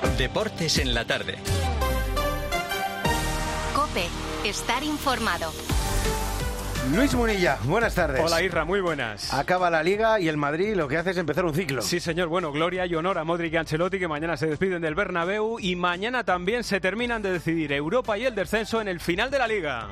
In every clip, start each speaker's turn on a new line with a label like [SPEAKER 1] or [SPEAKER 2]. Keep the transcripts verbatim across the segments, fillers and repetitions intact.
[SPEAKER 1] Deportes en la tarde.
[SPEAKER 2] COPE. Estar informado.
[SPEAKER 3] Luis Munilla, buenas tardes.
[SPEAKER 4] Hola Isra, muy buenas.
[SPEAKER 3] Acaba la Liga y el Madrid lo que hace es empezar un ciclo.
[SPEAKER 4] Sí señor, bueno, gloria y honor a Modric y Ancelotti, que mañana se despiden del Bernabéu y mañana también se terminan de decidir Europa y el descenso en el final de la Liga.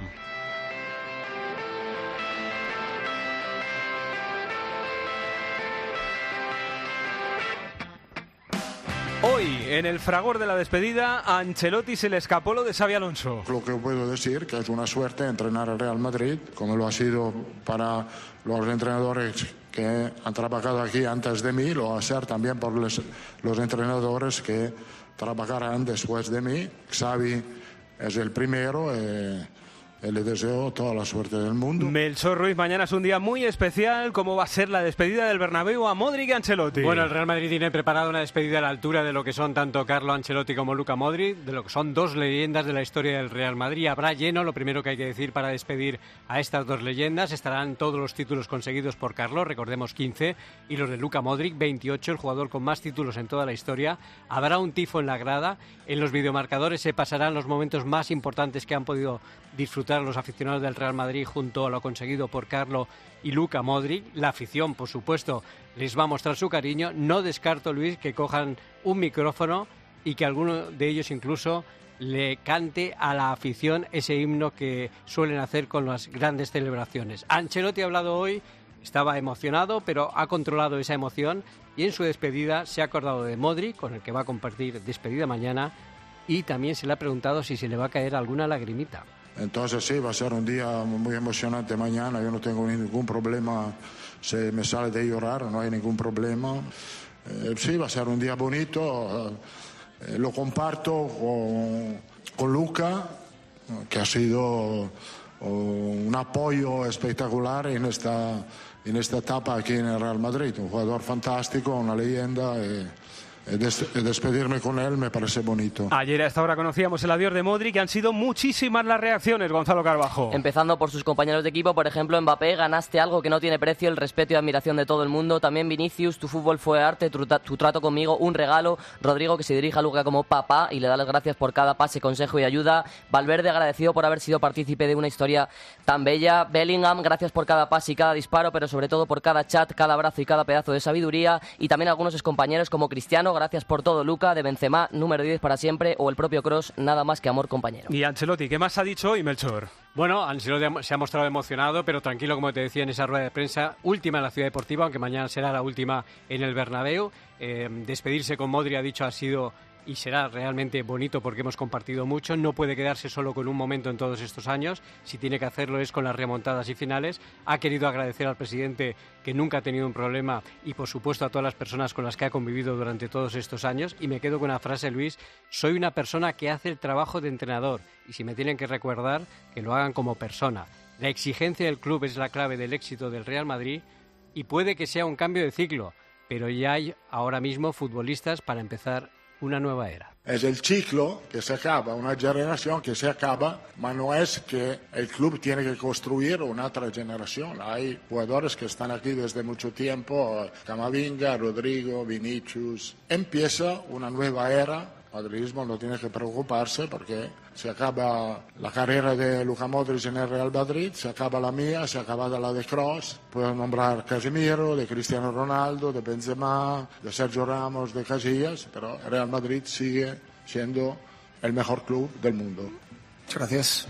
[SPEAKER 4] Hoy, en el fragor de la despedida, a Ancelotti se le escapó lo de Xabi Alonso.
[SPEAKER 5] Lo que puedo decir que es una suerte entrenar al Real Madrid, como lo ha sido para los entrenadores que han trabajado aquí antes de mí, lo va a ser también por los, los entrenadores que trabajarán después de mí. Xavi es el primero. Eh, Le deseo toda la suerte del mundo.
[SPEAKER 4] Melchor Ruiz, mañana es un día muy especial. ¿Cómo va a ser la despedida del Bernabéu a Modric y Ancelotti?
[SPEAKER 6] Bueno, el Real Madrid tiene preparado una despedida a la altura de lo que son tanto Carlo Ancelotti como Luka Modric, de lo que son dos leyendas de la historia del Real Madrid. Habrá lleno, lo primero que hay que decir para despedir a estas dos leyendas. Estarán todos los títulos conseguidos por Carlo, recordemos quince, y los de Luka Modric, veintiocho, el jugador con más títulos en toda la historia. Habrá un tifo en la grada. En los videomarcadores se pasarán los momentos más importantes que han podido disfrutar los aficionados del Real Madrid junto a lo conseguido por Carlo y Luka Modric. La afición, por supuesto, les va a mostrar su cariño. No descarto, Luis, que cojan un micrófono y que alguno de ellos incluso le cante a la afición ese himno que suelen hacer con las grandes celebraciones. Ancelotti ha hablado hoy, estaba emocionado, pero ha controlado esa emoción y en su despedida se ha acordado de Modric, con el que va a compartir despedida mañana, y también se le ha preguntado si se le va a caer alguna lagrimita.
[SPEAKER 5] Entonces sí, va a ser un día muy emocionante mañana. Yo no tengo ningún problema, se me sale de llorar, no hay ningún problema. Eh, sí, va a ser un día bonito. Eh, lo comparto con, con Luka, que ha sido un apoyo espectacular en esta, en esta etapa aquí en el Real Madrid. Un jugador fantástico, una leyenda. Eh, Despedirme con él me parece bonito.
[SPEAKER 4] Ayer a esta hora conocíamos el adiós de Modric y han sido muchísimas las reacciones, Gonzalo Carbajo.
[SPEAKER 7] Empezando por sus compañeros de equipo, por ejemplo, Mbappé, ganaste algo que no tiene precio, el respeto y admiración de todo el mundo. También Vinicius, tu fútbol fue arte, tu, tu trato conmigo, un regalo. Rodrigo, que se dirige a Luka como papá y le da las gracias por cada pase, consejo y ayuda. Valverde, agradecido por haber sido partícipe de una historia tan bella. Bellingham, gracias por cada pase y cada disparo, pero sobre todo por cada chat, cada abrazo y cada pedazo de sabiduría. Y también algunos excompañeros como Cristiano, gracias por todo, Luka, de Benzema, número diez para siempre, o el propio Kroos, nada más que amor, compañero.
[SPEAKER 4] Y Ancelotti, ¿qué más ha dicho hoy, Melchor?
[SPEAKER 6] Bueno, Ancelotti se ha mostrado emocionado, pero tranquilo, como te decía en esa rueda de prensa, última en la Ciudad Deportiva, aunque mañana será la última en el Bernabéu. Eh, despedirse con Modric, ha dicho, ha sido y será realmente bonito porque hemos compartido mucho. No puede quedarse solo con un momento en todos estos años. Si tiene que hacerlo es con las remontadas y finales. Ha querido agradecer al presidente, que nunca ha tenido un problema, y por supuesto a todas las personas con las que ha convivido durante todos estos años. Y me quedo con una frase, Luis: soy una persona que hace el trabajo de entrenador, y si me tienen que recordar, que lo hagan como persona. La exigencia del club es la clave del éxito del Real Madrid, y puede que sea un cambio de ciclo, pero ya hay ahora mismo futbolistas para empezar una nueva era.
[SPEAKER 5] Es el ciclo que se acaba, una generación que se acaba, pero no es que el club tiene que construir una otra generación. Hay jugadores que están aquí desde mucho tiempo, Camavinga, Rodrigo, Vinicius. Empieza una nueva era. El madridismo no tiene que preocuparse porque se acaba la carrera de Luka Modric en el Real Madrid, se acaba la mía, se acaba la de Kroos. Puedo nombrar Casemiro, de Cristiano Ronaldo, de Benzema, de Sergio Ramos, de Casillas, pero el Real Madrid sigue siendo el mejor club del mundo.
[SPEAKER 3] Muchas gracias.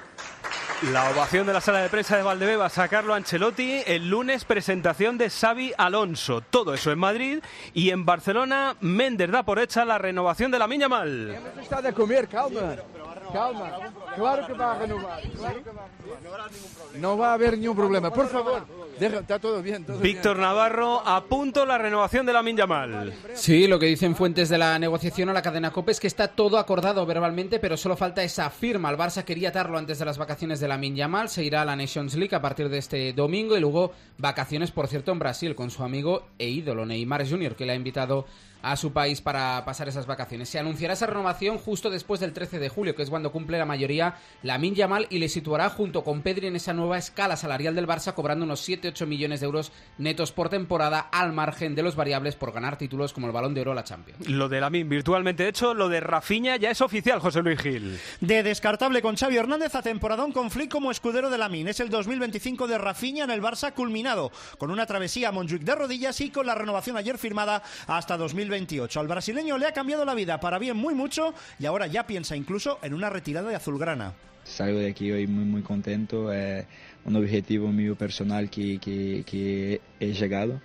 [SPEAKER 4] La ovación de la sala de prensa de Valdebebas a Carlo Ancelotti. El lunes, presentación de Xabi Alonso. Todo eso en Madrid. Y en Barcelona, Méndez da por hecha la renovación de Lamine Yamal.
[SPEAKER 8] Hemos estado a comer, calma. Calma. Claro que va a renovar. Claro que va a renovar. No va a haber ningún problema. Por favor, deja, está todo bien. Todo
[SPEAKER 4] Víctor
[SPEAKER 8] bien.
[SPEAKER 4] Navarro, a punto la renovación de Lamine Yamal.
[SPEAKER 9] Sí, lo que dicen fuentes de la negociación a la cadena COPE es que está todo acordado verbalmente, pero solo falta esa firma. El Barça quería atarlo antes de las vacaciones de Lamine Yamal. Se irá a la Nations League a partir de este domingo y luego vacaciones, por cierto, en Brasil con su amigo e ídolo Neymar junior, que le ha invitado a su país para pasar esas vacaciones. Se anunciará esa renovación justo después del trece de julio, que es cuando cumple la mayoría Lamine Yamal, y le situará junto con Pedri en esa nueva escala salarial del Barça, cobrando unos siete ocho millones de euros netos por temporada, al margen de los variables por ganar títulos como el Balón de Oro o la Champions.
[SPEAKER 4] Lo de Lamine virtualmente hecho, lo de Rafinha ya es oficial, José Luis Gil.
[SPEAKER 1] De descartable con Xavi Hernández a temporadón con Flick como escudero de Lamine. Es el dos mil veinticinco de Rafinha en el Barça culminado, con una travesía a Montjuic de rodillas y con la renovación ayer firmada hasta dos mil veintiocho. Al brasileño le ha cambiado la vida para bien muy mucho y ahora ya piensa incluso en una retirada de azulgrana.
[SPEAKER 10] Salgo de aquí hoy muy muy contento, es un objetivo mío personal que, que, que he llegado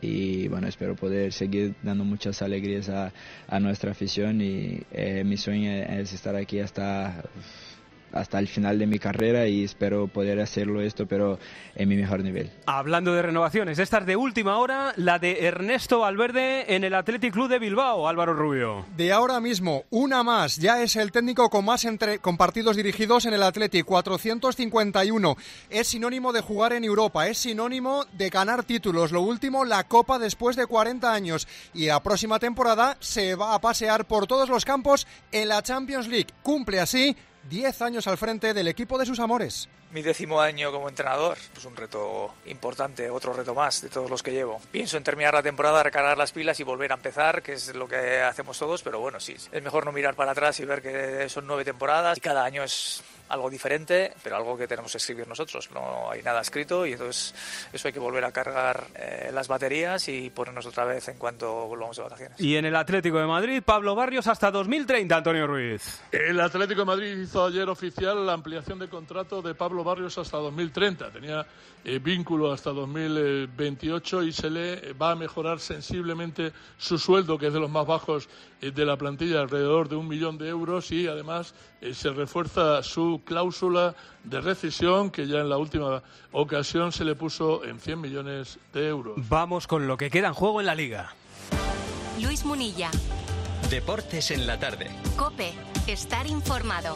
[SPEAKER 10] y bueno, espero poder seguir dando muchas alegrías a, a nuestra afición y eh, mi sueño es estar aquí hasta... hasta el final de mi carrera y espero poder hacerlo esto, pero en mi mejor nivel.
[SPEAKER 4] Hablando de renovaciones, estas de última hora, la de Ernesto Valverde en el Athletic Club de Bilbao, Álvaro Rubio.
[SPEAKER 11] De ahora mismo, una más, ya es el técnico con más entre, con partidos dirigidos en el Athletic, cuatrocientos cincuenta y uno. Es sinónimo de jugar en Europa, es sinónimo de ganar títulos. Lo último, la Copa después de cuarenta años. Y la próxima temporada se va a pasear por todos los campos en la Champions League. Cumple así diez años al frente del equipo de sus amores.
[SPEAKER 12] Mi décimo año como entrenador, pues un reto importante, otro reto más de todos los que llevo. Pienso en terminar la temporada, recargar las pilas y volver a empezar, que es lo que hacemos todos, pero bueno, sí, es mejor no mirar para atrás y ver que son nueve temporadas y cada año es algo diferente, pero algo que tenemos que escribir nosotros. No hay nada escrito y entonces eso hay que volver a cargar eh, las baterías y ponernos otra vez en cuanto volvamos de vacaciones.
[SPEAKER 4] Y en el Atlético de Madrid, Pablo Barrios hasta dos mil treinta, Antonio Ruiz.
[SPEAKER 13] El Atlético de Madrid hizo ayer oficial la ampliación de contrato de Pablo Barrios hasta dos mil treinta. Tenía eh, vínculo hasta dos mil veintiocho y se le va a mejorar sensiblemente su sueldo, que es de los más bajos eh, de la plantilla, alrededor de un millón de euros, y además eh, se refuerza su cláusula de rescisión, que ya en la última ocasión se le puso en cien millones de euros.
[SPEAKER 4] Vamos con lo que queda en juego en la Liga.
[SPEAKER 2] Luis Munilla.
[SPEAKER 14] Deportes en la tarde.
[SPEAKER 2] COPE. Estar informado.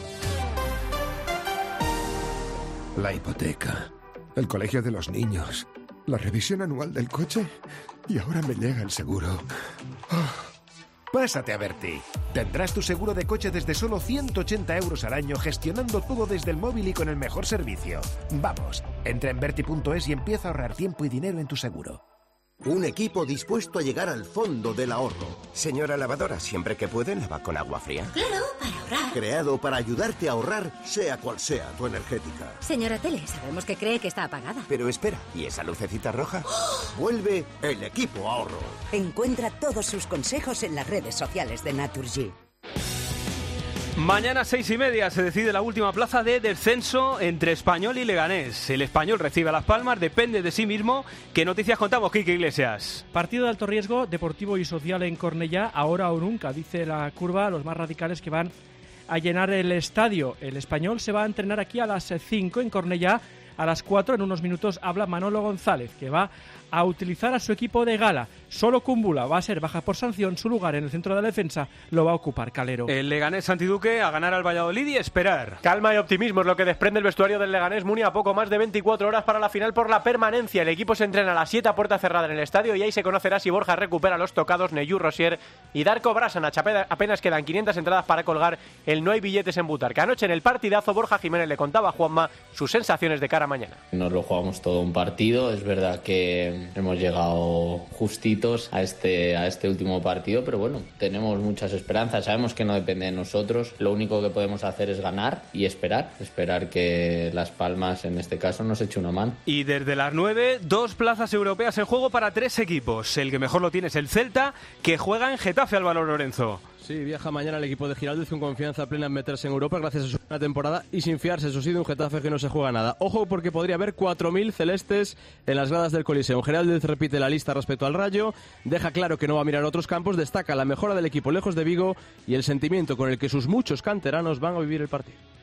[SPEAKER 15] La hipoteca, el colegio de los niños, la revisión anual del coche y ahora me llega el seguro. Oh. Pásate a Berti. Tendrás tu seguro de coche desde solo ciento ochenta euros al año, gestionando todo desde el móvil y con el mejor servicio. Vamos, entra en Berti punto es y empieza a ahorrar tiempo y dinero en tu seguro.
[SPEAKER 16] Un equipo dispuesto a llegar al fondo del ahorro. Señora lavadora, siempre que puede, lava con agua fría.
[SPEAKER 17] Claro, para ahorrar.
[SPEAKER 16] Creado para ayudarte a ahorrar, sea cual sea tu energética.
[SPEAKER 17] Señora Tele, sabemos que cree que está apagada.
[SPEAKER 16] Pero espera, ¿y esa lucecita roja? ¡Oh! Vuelve el equipo ahorro.
[SPEAKER 17] Encuentra todos sus consejos en las redes sociales de Naturgy.
[SPEAKER 4] Mañana seis y media se decide la última plaza de descenso entre Español y Leganés. El Español recibe a Las Palmas, depende de sí mismo. ¿Qué noticias contamos, Quique Iglesias?
[SPEAKER 18] Partido de alto riesgo, deportivo y social en Cornellá, ahora o nunca, dice la curva, los más radicales que van a llenar el estadio. El Español se va a entrenar aquí a las cinco en Cornellá. A las cuatro, en unos minutos, habla Manolo González, que va a utilizar a su equipo de gala. Solo Kumbula va a ser baja por sanción, su lugar en el centro de la defensa lo va a ocupar Calero.
[SPEAKER 4] El Leganés Santiduque a ganar al Valladolid y esperar.
[SPEAKER 6] Calma y optimismo es lo que desprende el vestuario del Leganés Muni a poco más de veinticuatro horas para la final por la permanencia. El equipo se entrena a las siete a puerta cerrada en el estadio y ahí se conocerá si Borja recupera los tocados Neyu Rosier y Darko Brasanac. Apenas quedan quinientas entradas para colgar el No hay billetes en Butarque. Anoche en el partidazo Borja Jiménez le contaba a Juanma sus sensaciones de cara a mañana.
[SPEAKER 19] Nos lo jugamos todo un partido, es verdad que hemos llegado justitos a este, a este último partido, pero bueno, tenemos muchas esperanzas, sabemos que no depende de nosotros, lo único que podemos hacer es ganar y esperar, esperar que Las Palmas en este caso nos eche una mano.
[SPEAKER 4] Y desde las nueve, dos plazas europeas en juego para tres equipos. El que mejor lo tiene es el Celta, que juega en Getafe, Álvaro Lorenzo.
[SPEAKER 20] Sí, viaja mañana el equipo de Giraldez con confianza plena en meterse en Europa gracias a su buena temporada y sin fiarse, eso sí, de un Getafe que no se juega nada. Ojo, porque podría haber cuatro mil celestes en las gradas del Coliseo. Giraldez repite la lista respecto al Rayo, deja claro que no va a mirar otros campos, destaca la mejora del equipo lejos de Vigo y el sentimiento con el que sus muchos canteranos van a vivir el partido.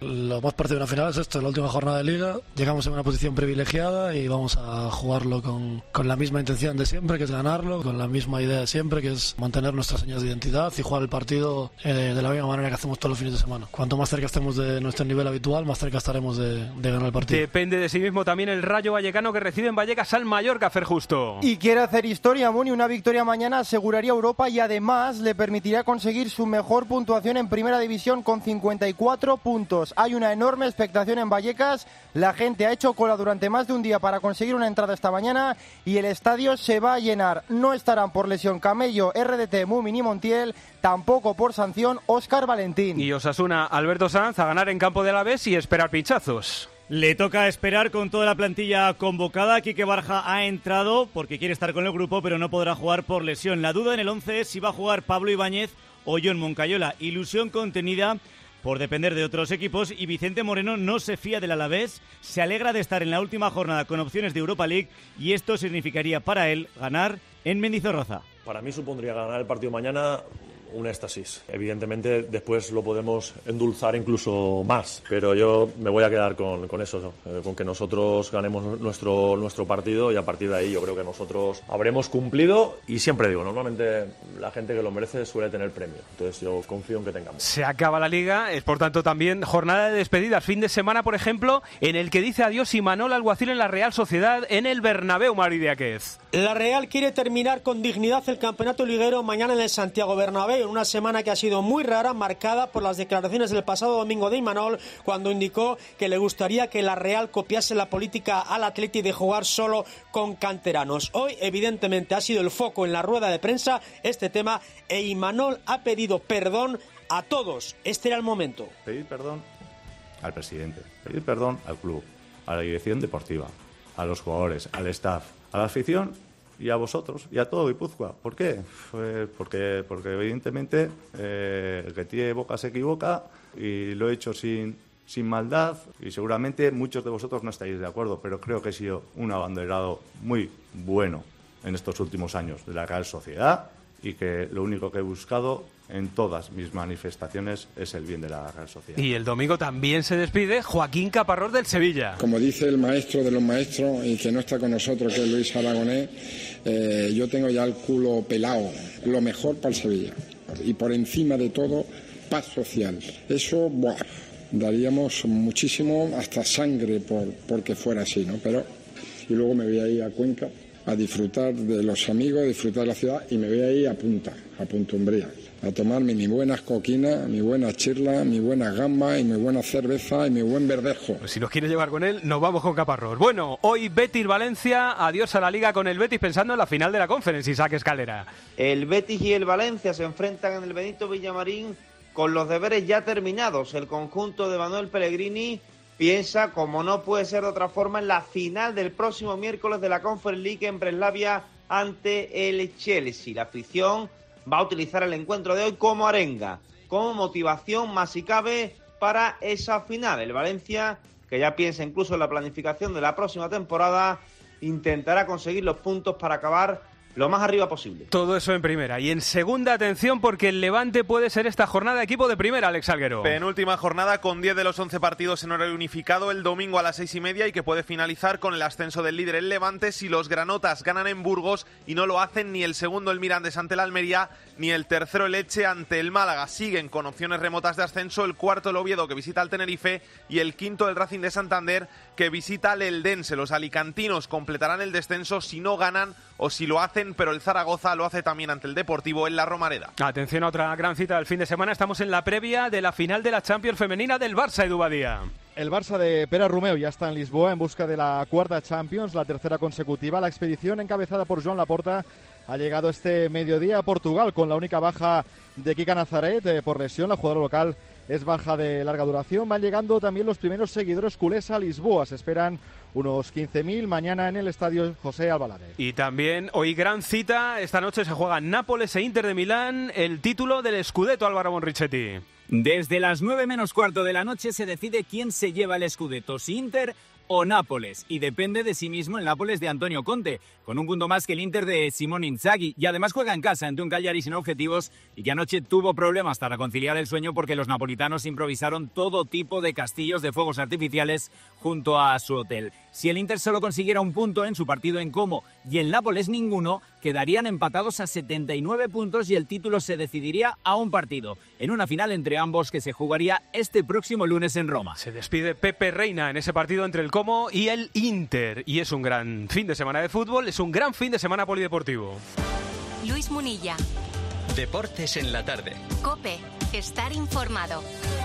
[SPEAKER 21] Lo más parecido a una final es esto, la última jornada de Liga. Llegamos en una posición privilegiada y vamos a jugarlo con, con la misma intención de siempre, que es ganarlo, con la misma idea de siempre, que es mantener nuestras señas de identidad y jugar el partido eh, de la misma manera que hacemos todos los fines de semana. Cuanto más cerca estemos de nuestro nivel habitual, más cerca estaremos de, de ganar el partido.
[SPEAKER 4] Depende de sí mismo también el Rayo Vallecano, que recibe en Vallecas al Mallorca, Fer Justo.
[SPEAKER 22] Y quiere hacer historia, Muni. Una victoria mañana aseguraría Europa y además le permitiría conseguir su mejor puntuación en Primera División con cincuenta y cuatro puntos. Hay una enorme expectación en Vallecas. La gente ha hecho cola durante más de un día para conseguir una entrada esta mañana y el estadio se va a llenar. No estarán por lesión Camello, R D T, Mumin y Montiel, tampoco por sanción Óscar Valentín.
[SPEAKER 4] Y Osasuna, Alberto Sanz, a ganar en campo de Alavés y esperar pinchazos.
[SPEAKER 23] Le toca esperar con toda la plantilla convocada. Quique Barja ha entrado porque quiere estar con el grupo, pero no podrá jugar por lesión. La duda en el once es si va a jugar Pablo Ibáñez o John Moncayola. Ilusión contenida por depender de otros equipos, y Vicente Moreno no se fía del Alavés, se alegra de estar en la última jornada con opciones de Europa League, y esto significaría para él ganar en Mendizorroza.
[SPEAKER 24] Para mí supondría ganar el partido mañana un éxtasis. Evidentemente después lo podemos endulzar incluso más, pero yo me voy a quedar con, con eso, ¿no? Con que nosotros ganemos nuestro, nuestro partido, y a partir de ahí yo creo que nosotros habremos cumplido, y siempre digo, normalmente la gente que lo merece suele tener premio, entonces yo confío en que tengamos.
[SPEAKER 4] Se acaba la Liga, es por tanto también jornada de despedidas, fin de semana por ejemplo, en el que dice adiós Imanol Alguacil en la Real Sociedad en el Bernabéu, Mari Diáquez.
[SPEAKER 25] La Real quiere terminar con dignidad el campeonato liguero mañana en el Santiago Bernabéu, en una semana que ha sido muy rara, marcada por las declaraciones del pasado domingo de Imanol, cuando indicó que le gustaría que la Real copiase la política al Atleti de jugar solo con canteranos. Hoy, evidentemente, ha sido el foco en la rueda de prensa este tema, e Imanol ha pedido perdón a todos. Este era el momento.
[SPEAKER 26] Pedir perdón al presidente, pedir perdón al club, a la dirección deportiva, a los jugadores, al staff, a la afición y a vosotros y a todo Guipúzcoa. ¿Por qué? Pues porque, porque evidentemente eh, el que tiene boca se equivoca, y lo he hecho sin, sin maldad, y seguramente muchos de vosotros no estáis de acuerdo, pero creo que he sido un abanderado muy bueno en estos últimos años de la Real Sociedad, y que lo único que he buscado en todas mis manifestaciones es el bien de la Real Sociedad.
[SPEAKER 4] Y el domingo también se despide Joaquín Caparrós del Sevilla.
[SPEAKER 27] Como dice el maestro de los maestros y que no está con nosotros, que es Luis Aragonés, eh, yo tengo ya el culo pelado. Lo mejor para el Sevilla. Y por encima de todo, paz social. Eso, buah, daríamos muchísimo, hasta sangre por porque fuera así, ¿no? Pero, y luego me voy a ir a Cuenca a disfrutar de los amigos, a disfrutar de la ciudad, y me voy a ir a Punta, a Punta Umbría, a tomarme mis buenas coquinas, mi buena chirla, mi buena gamba y mi buena cerveza y mi buen verdejo.
[SPEAKER 4] Pues si nos quieres llevar con él, nos vamos con Caparrós. Bueno, hoy Betis-Valencia, adiós a la Liga con el Betis pensando en la final de la Conference, Isaac Escalera.
[SPEAKER 28] El Betis y el Valencia se enfrentan en el Benito Villamarín con los deberes ya terminados. El conjunto de Manuel Pellegrini piensa, como no puede ser de otra forma, en la final del próximo miércoles de la Conference League en Breslavia ante el Chelsea. La afición va a utilizar el encuentro de hoy como arenga, como motivación más si cabe para esa final. El Valencia, que ya piensa incluso en la planificación de la próxima temporada, intentará conseguir los puntos para acabar lo más arriba posible.
[SPEAKER 4] Todo eso en primera. Y en segunda, atención, porque el Levante puede ser esta jornada equipo de primera, Alex Alguero.
[SPEAKER 29] Penúltima jornada con diez de los once partidos en horario unificado el domingo a las seis y media, y que puede finalizar con el ascenso del líder el Levante si los granotas ganan en Burgos, y no lo hacen ni el segundo el Mirandés ante el Almería ni el tercero el Elche ante el Málaga. Siguen con opciones remotas de ascenso el cuarto el Oviedo, que visita al Tenerife, y el quinto el Racing de Santander, que visita al Eldense. Los alicantinos completarán el descenso si no ganan o si lo hacen, pero el Zaragoza lo hace también ante el Deportivo en la Romareda.
[SPEAKER 4] Atención a otra gran cita del fin de semana. Estamos en la previa de la final de la Champions femenina del Barça, Edu Badía.
[SPEAKER 30] El Barça de Pere Romeu ya está en Lisboa en busca de la cuarta Champions, la tercera consecutiva. La expedición encabezada por Joan Laporta ha llegado este mediodía a Portugal con la única baja de Kika Nazaret eh, por lesión. La jugadora local es baja de larga duración. Van llegando también los primeros seguidores culés a Lisboa. Se esperan unos quince mil mañana en el estadio José Albalade.
[SPEAKER 4] Y también hoy gran cita. Esta noche se juegan Nápoles e Inter de Milán, el título del Scudetto, Álvaro Monrichetti.
[SPEAKER 31] Desde las nueve menos cuarto de la noche se decide quién se lleva el Scudetto, si Inter
[SPEAKER 1] o Nápoles, y depende de sí mismo el Nápoles de Antonio Conte, con un punto más que el Inter de Simone Inzaghi, y además juega en casa ante un Cagliari sin objetivos y que anoche tuvo problemas para conciliar el sueño porque los napolitanos improvisaron todo tipo de castillos de fuegos artificiales junto a su hotel. Si el Inter solo consiguiera un punto en su partido en Como y el Nápoles ninguno, quedarían empatados a setenta y nueve puntos y el título se decidiría a un partido, en una final entre ambos que se jugaría este próximo lunes en Roma.
[SPEAKER 4] Se despide Pepe Reina en ese partido entre el Como y el Inter, y es un gran fin de semana de fútbol, es un gran fin de semana polideportivo.
[SPEAKER 2] Luis Munilla.
[SPEAKER 14] Deportes en la tarde.
[SPEAKER 2] COPE. Estar informado.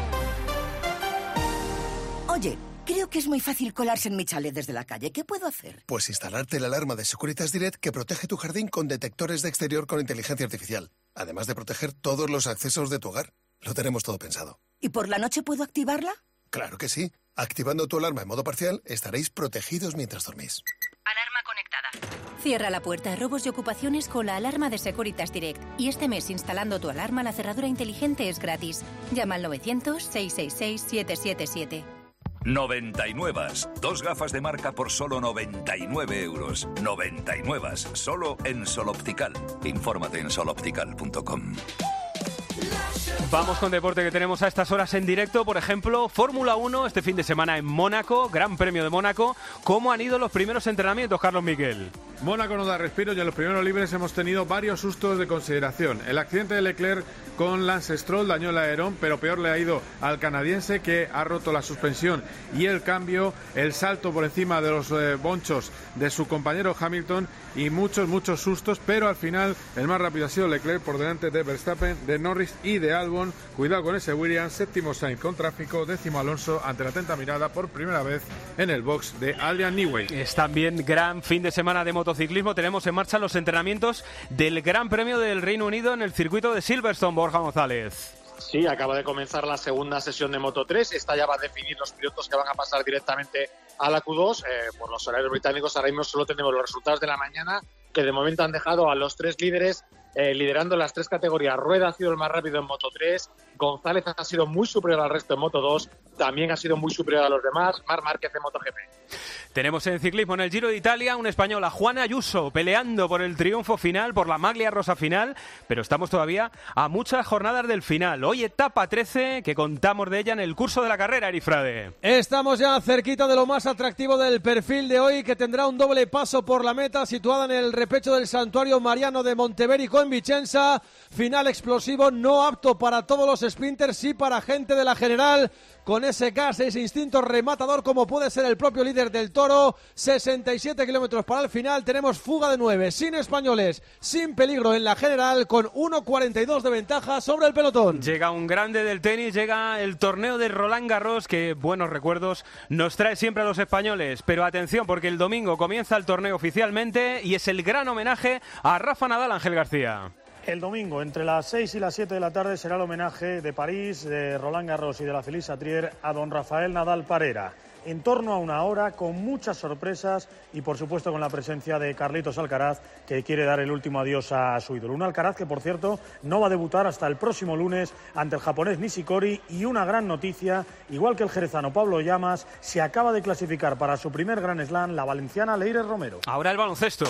[SPEAKER 17] Oye, creo que es muy fácil colarse en mi chalet desde la calle. ¿Qué puedo hacer?
[SPEAKER 3] Pues instalarte la alarma de Securitas Direct que protege tu jardín con detectores de exterior con inteligencia artificial. Además de proteger todos los accesos de tu hogar. Lo tenemos todo pensado.
[SPEAKER 17] ¿Y por la noche puedo activarla?
[SPEAKER 3] Claro que sí. Activando tu alarma en modo parcial, estaréis protegidos mientras dormís.
[SPEAKER 2] Alarma conectada. Cierra la puerta a robos y ocupaciones con la alarma de Securitas Direct. Y este mes, instalando tu alarma, la cerradura inteligente es gratis. Llama al novecientos, seiscientos sesenta y seis, siete siete siete.
[SPEAKER 5] noventa y nueve. Dos gafas de marca por solo noventa y nueve euros. noventa y nueve. Solo en Sol Optical. Infórmate en sol optical punto com.
[SPEAKER 4] Vamos con deporte que tenemos a estas horas en directo. Por ejemplo, Fórmula uno este fin de semana en Mónaco, Gran Premio de Mónaco. ¿Cómo han ido los primeros entrenamientos, Carlos Miquel?
[SPEAKER 7] Mónaco no da respiro y en los primeros libres hemos tenido varios sustos de consideración. El accidente de Leclerc con Lance Stroll dañó el alerón, pero peor le ha ido al canadiense, que ha roto la suspensión y el cambio, el salto por encima de los eh, bonchos de su compañero Hamilton y muchos, muchos sustos, pero al final el más rápido ha sido Leclerc por delante de Verstappen, de Norris y de Albon. Cuidado con ese Williams, séptimo Sainz con tráfico, décimo Alonso ante la atenta mirada por primera vez en el box de Adrian Newey.
[SPEAKER 4] Es también gran fin de semana de motociclismo. Tenemos en marcha los entrenamientos del Gran Premio del Reino Unido en el circuito de Silverstone. Borja González.
[SPEAKER 8] Sí, acaba de comenzar la segunda sesión de Moto tres. Esta ya va a definir los pilotos que van a pasar directamente a la Q dos. Eh, por los horarios británicos ahora mismo solo tenemos los resultados de la mañana, que de momento han dejado a los tres líderes eh, liderando las tres categorías. Rueda ha sido el más rápido en Moto tres, González ha sido muy superior al resto en Moto dos, también ha sido muy superior a los demás, Marc Márquez en MotoGP.
[SPEAKER 4] Tenemos en ciclismo en el Giro de Italia una española, Juana Ayuso, peleando por el triunfo final, por la maglia rosa final, pero estamos todavía a muchas jornadas del final. Hoy etapa trece, que contamos de ella en el curso de la carrera, Erifrade.
[SPEAKER 9] Estamos ya cerquita de lo más atractivo del perfil de hoy, que tendrá un doble paso por la meta, situada en el repecho del Santuario Mariano de Monteverico en Vicenza. Final explosivo, no apto para todos los sprinters, sí para gente de la general, con ese gas, ese instinto rematador como puede ser el propio líder del Toro. Sesenta y siete kilómetros para el final, tenemos fuga de nueve, sin españoles, sin peligro en la general, con uno cuarenta y dos de ventaja sobre el pelotón.
[SPEAKER 4] Llega un grande del tenis, llega el torneo de Roland Garros, que buenos recuerdos nos trae siempre a los españoles, pero atención porque el domingo comienza el torneo oficialmente y es el gran homenaje a Rafa Nadal. Ángel García.
[SPEAKER 10] El domingo, entre las seis y las siete de la tarde, será el homenaje de París, de Roland Garros y de la Félix Satrier a don Rafael Nadal Parera. En torno a una hora, con muchas sorpresas y, por supuesto, con la presencia de Carlitos Alcaraz, que quiere dar el último adiós a su ídolo. Un Alcaraz que, por cierto, no va a debutar hasta el próximo lunes ante el japonés Nishikori. Y una gran noticia, igual que el jerezano Pablo Llamas, se acaba de clasificar para su primer Grand Slam la valenciana Leire Romero.
[SPEAKER 4] Ahora el baloncesto.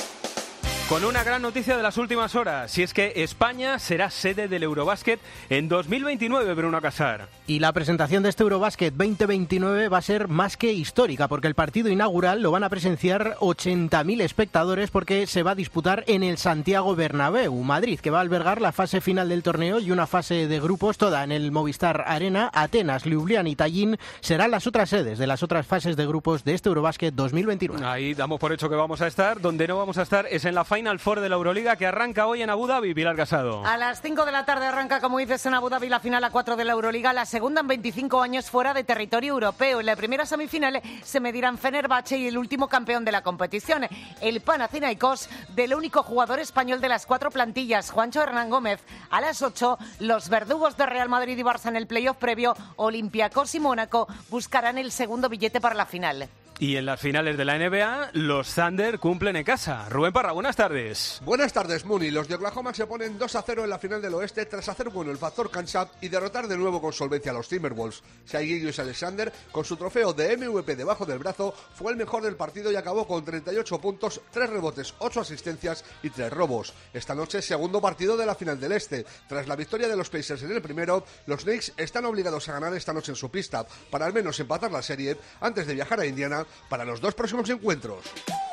[SPEAKER 4] Con una gran noticia de las últimas horas, si es que España será sede del Eurobásquet en dos mil veintinueve, Bruno Casar.
[SPEAKER 11] Y la presentación de este Eurobásquet veinte veintinueve va a ser más que histórica, porque el partido inaugural lo van a presenciar ochenta mil espectadores, porque se va a disputar en el Santiago Bernabéu, Madrid, que va a albergar la fase final del torneo y una fase de grupos toda en el Movistar Arena. Atenas, Ljubljana y Tallinn serán las otras sedes de las otras fases de grupos de este Eurobásquet dos mil veintinueve.
[SPEAKER 4] Ahí damos por hecho que vamos a estar. Donde no vamos a estar es en la Final Four de la Euroliga, que arranca hoy en Abu Dhabi. Pilar Casado.
[SPEAKER 12] A las cinco de la tarde arranca, como dices, en Abu Dhabi la final a cuatro de la Euroliga, la segunda en veinticinco años fuera de territorio europeo. En la primera semifinal se medirán Fenerbahce y el último campeón de la competición, el Panathinaikos, del único jugador español de las cuatro plantillas, Juancho Hernán Gómez. A las ocho, los verdugos de Real Madrid y Barça en el playoff previo, Olympiacos y Mónaco buscarán el segundo billete para la final.
[SPEAKER 4] Y en las finales de la N B A, los Thunder cumplen en casa. Rubén Parra, buenas tardes.
[SPEAKER 6] Buenas tardes, Muni. Los de Oklahoma se ponen dos a cero en la final del oeste tras hacer bueno el factor cancha y derrotar de nuevo con solvencia a los Timberwolves. Shai Gilgeous-Alexander, con su trofeo de M V P debajo del brazo, fue el mejor del partido y acabó con treinta y ocho puntos, tres rebotes, ocho asistencias y tres robos. Esta noche, segundo partido de la final del este. Tras la victoria de los Pacers en el primero, los Knicks están obligados a ganar esta noche en su pista para al menos empatar la serie antes de viajar a Indiana para los dos próximos encuentros.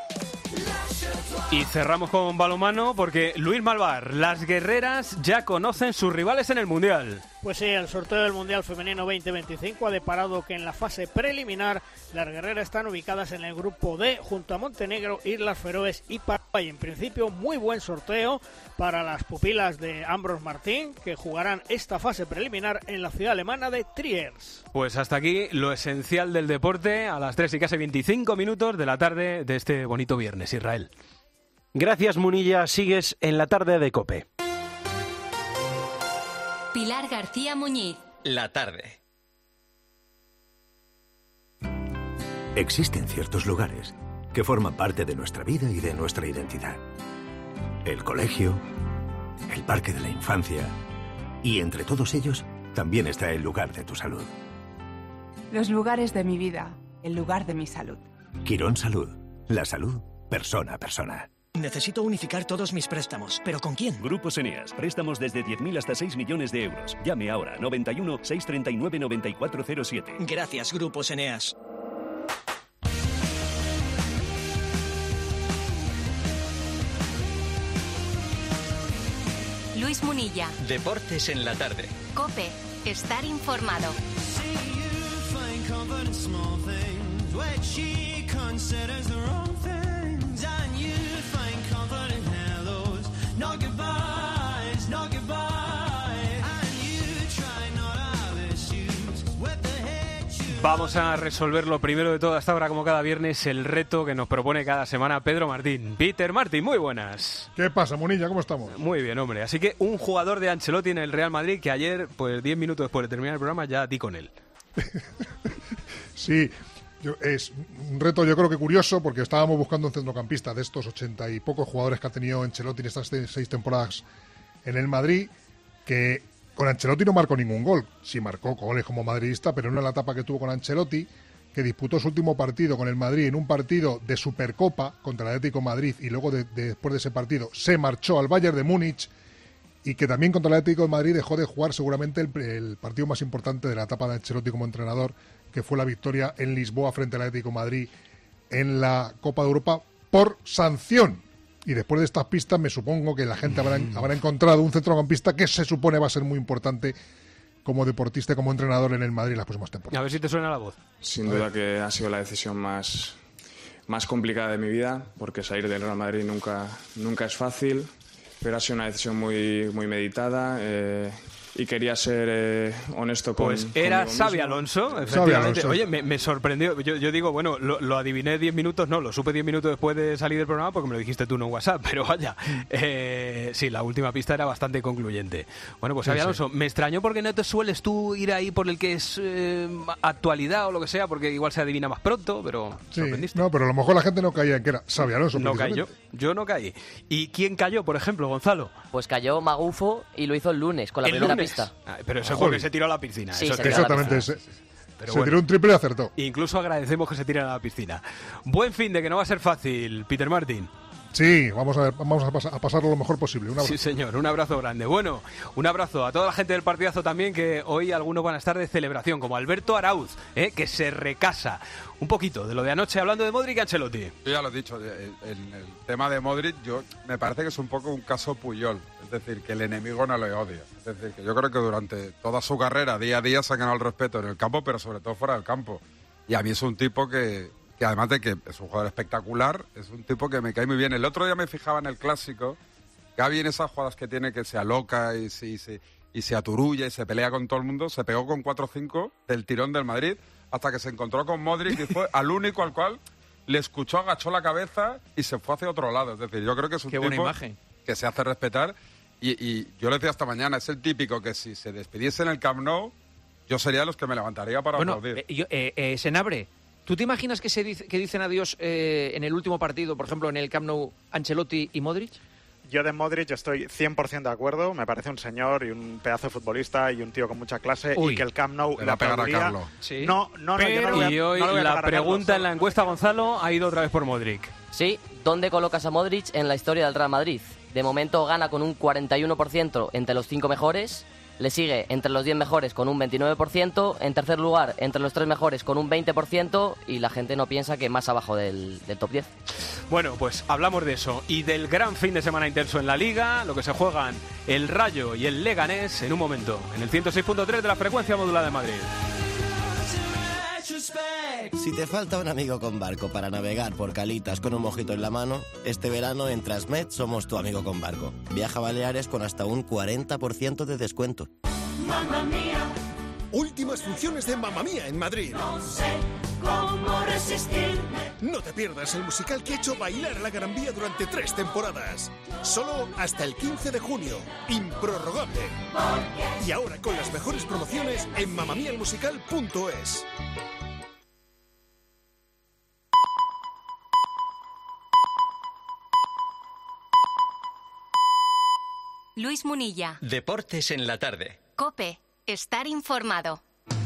[SPEAKER 4] Y cerramos con balonmano porque Luis Malvar, las guerreras ya conocen sus rivales en el Mundial.
[SPEAKER 13] Pues sí, el sorteo del Mundial Femenino veinte veinticinco ha deparado que en la fase preliminar las guerreras están ubicadas en el grupo D junto a Montenegro, Islas Feroes y Paraguay. En principio, muy buen sorteo para las pupilas de Ambros Martín, que jugarán esta fase preliminar en la ciudad alemana de Triers.
[SPEAKER 4] Pues hasta aquí lo esencial del deporte a las tres y casi veinticinco minutos de la tarde de este bonito viernes, Israel.
[SPEAKER 15] Gracias, Munilla. Sigues en la tarde de COPE.
[SPEAKER 2] Pilar García Muñiz.
[SPEAKER 14] La tarde.
[SPEAKER 16] Existen ciertos lugares que forman parte de nuestra vida y de nuestra identidad. El colegio, el parque de la infancia y entre todos ellos también está el lugar de tu salud.
[SPEAKER 18] Los lugares de mi vida, el lugar de mi salud.
[SPEAKER 16] Quirón Salud, la salud persona a persona.
[SPEAKER 19] Necesito unificar todos mis préstamos, ¿pero con quién?
[SPEAKER 20] Grupos Eneas, préstamos desde diez mil hasta seis millones de euros. Llame ahora, noventa y uno, seiscientos treinta y nueve, noventa y cuatro cero siete.
[SPEAKER 19] Gracias, Grupos Eneas.
[SPEAKER 2] Luis Munilla.
[SPEAKER 14] Deportes en la tarde.
[SPEAKER 2] COPE. Estar informado.
[SPEAKER 4] Vamos a resolver lo primero de todo hasta ahora, como cada viernes, el reto que nos propone cada semana Pedro Martín. Peter Martín, muy buenas.
[SPEAKER 21] ¿Qué pasa, Munilla? ¿Cómo estamos?
[SPEAKER 4] Muy bien, hombre. Así que un jugador de Ancelotti en el Real Madrid que ayer, pues diez minutos después de terminar el programa, ya di con él.
[SPEAKER 21] Sí, yo, es un reto yo creo que curioso porque estábamos buscando un centrocampista de estos ochenta y pocos jugadores que ha tenido Ancelotti en estas seis temporadas en el Madrid, que con Ancelotti no marcó ningún gol. Sí marcó goles como madridista, pero no en la etapa que tuvo con Ancelotti, que disputó su último partido con el Madrid en un partido de Supercopa contra el Atlético de Madrid y luego de, de, después de ese partido se marchó al Bayern de Múnich y que también contra el Atlético de Madrid dejó de jugar seguramente el, el partido más importante de la etapa de Ancelotti como entrenador, que fue la victoria en Lisboa frente al Atlético de Madrid en la Copa de Europa por sanción. Y después de estas pistas me supongo que la gente habrá, habrá encontrado un centrocampista que se supone va a ser muy importante como deportista y como entrenador en el Madrid en las próximas temporadas.
[SPEAKER 4] A ver si te suena la voz.
[SPEAKER 22] Sin duda que ha sido la decisión más, más complicada de mi vida, porque salir del Real Madrid nunca, nunca es fácil, pero ha sido una decisión muy, muy meditada. Eh, Y quería ser eh, honesto con
[SPEAKER 4] Pues era Xabi
[SPEAKER 22] mismo.
[SPEAKER 4] Alonso, efectivamente. Oye, me, me sorprendió. Yo, yo digo, bueno, lo, lo adiviné diez minutos, no, lo supe diez minutos después de salir del programa porque me lo dijiste tú en WhatsApp, pero vaya. Eh, sí, la última pista era bastante concluyente. Bueno, pues Xabi sí, Alonso, sí. Me extrañó porque no te sueles tú ir ahí por el que es eh, actualidad o lo que sea, porque igual se adivina más pronto, pero
[SPEAKER 21] sí,
[SPEAKER 4] sorprendiste.
[SPEAKER 21] No, pero a lo mejor la gente no caía en que era Xabi Alonso.
[SPEAKER 4] No cayó, yo no caí. ¿Y quién cayó, por ejemplo, Gonzalo?
[SPEAKER 23] Pues cayó Magufo y lo hizo el lunes con la
[SPEAKER 4] ¿El
[SPEAKER 23] primera
[SPEAKER 4] lunes?
[SPEAKER 23] pista.
[SPEAKER 4] Ah, pero eso es porque se tiró a la piscina.
[SPEAKER 23] Sí,
[SPEAKER 4] eso
[SPEAKER 23] se
[SPEAKER 4] es
[SPEAKER 21] exactamente. Se,
[SPEAKER 4] pero
[SPEAKER 21] se
[SPEAKER 4] bueno,
[SPEAKER 21] tiró un triple y acertó.
[SPEAKER 4] Incluso agradecemos que se tire a la piscina. Buen fin de que no va a ser fácil, Peter Martin.
[SPEAKER 21] Sí, vamos a ver, vamos a, pas- a pasarlo lo mejor posible. Un abrazo.
[SPEAKER 4] Sí, señor, un abrazo grande. Bueno, un abrazo a toda la gente del partidazo también, que hoy algunos van a estar de celebración, como Alberto Arauz, ¿eh? que se recasa. Un poquito de lo de anoche hablando de Modric y Ancelotti.
[SPEAKER 31] Yo ya lo he dicho, el, el, el tema de Modric yo me parece que es un poco un caso Puyol, es decir, que el enemigo no le odia. Es decir, que yo creo que durante toda su carrera, día a día, se ha ganado el respeto en el campo, pero sobre todo fuera del campo. Y a mí es un tipo que... que además de que es un jugador espectacular, es un tipo que me cae muy bien. El otro día me fijaba en el Clásico, Gavi en esas jugadas que tiene, que se aloca y se, y se, y se aturulla y se pelea con todo el mundo, se pegó con cuatro o cinco del tirón del Madrid, hasta que se encontró con Modric y fue al único al cual le escuchó, agachó la cabeza y se fue hacia otro lado. Es decir, yo creo que es un
[SPEAKER 32] Qué
[SPEAKER 31] tipo
[SPEAKER 32] buena imagen.
[SPEAKER 31] que se hace respetar y, y yo le decía esta mañana, es el típico que si se despidiese en el Camp Nou, yo sería de los que me levantaría para
[SPEAKER 32] bueno,
[SPEAKER 31] aplaudir.
[SPEAKER 32] Eh, yo, eh, eh, Senabre,
[SPEAKER 1] ¿Tú te imaginas que, se dice, que dicen adiós eh, en el último partido, por ejemplo, en el Camp Nou, Ancelotti y Modric?
[SPEAKER 3] Yo de Modric estoy cien por ciento de acuerdo. Me parece un señor y un pedazo de futbolista y un tío con mucha clase.
[SPEAKER 4] Uy,
[SPEAKER 3] y que el Camp Nou
[SPEAKER 4] le va a pegar a Carlo.
[SPEAKER 3] Sí. No, no, no.
[SPEAKER 4] Pero,
[SPEAKER 3] yo no voy a,
[SPEAKER 4] y hoy
[SPEAKER 3] no lo voy a
[SPEAKER 4] la
[SPEAKER 3] pegar a
[SPEAKER 4] pregunta
[SPEAKER 3] Carlo,
[SPEAKER 4] en la encuesta, Gonzalo, ha ido otra vez por Modric.
[SPEAKER 23] Sí, ¿dónde colocas a Modric en la historia del Real Madrid? De momento gana con un cuarenta y uno por ciento entre los cinco mejores. Le sigue entre los diez mejores con un veintinueve por ciento, en tercer lugar entre los tres mejores con un veinte por ciento y la gente no piensa que más abajo del, del top diez.
[SPEAKER 4] Bueno, pues hablamos de eso y del gran fin de semana intenso en la Liga, lo que se juegan el Rayo y el Leganés en un momento, en el ciento seis punto tres de la frecuencia modulada de Madrid.
[SPEAKER 5] Si te falta un amigo con barco para navegar por calitas con un mojito en la mano, este verano en Transmed somos tu amigo con barco. Viaja a Baleares con hasta un cuarenta por ciento de descuento.
[SPEAKER 17] Mamma Mía. Últimas funciones de Mamma Mía en Madrid. No sé cómo resistirme. No te pierdas el musical que ha hecho bailar a la Gran Vía durante tres temporadas. Solo hasta el quince de junio. Improrrogable. Y ahora con las mejores promociones en mamamiaelmusical punto es.
[SPEAKER 2] Luis Munilla.
[SPEAKER 14] Deportes en la tarde.
[SPEAKER 2] COPE. Estar informado.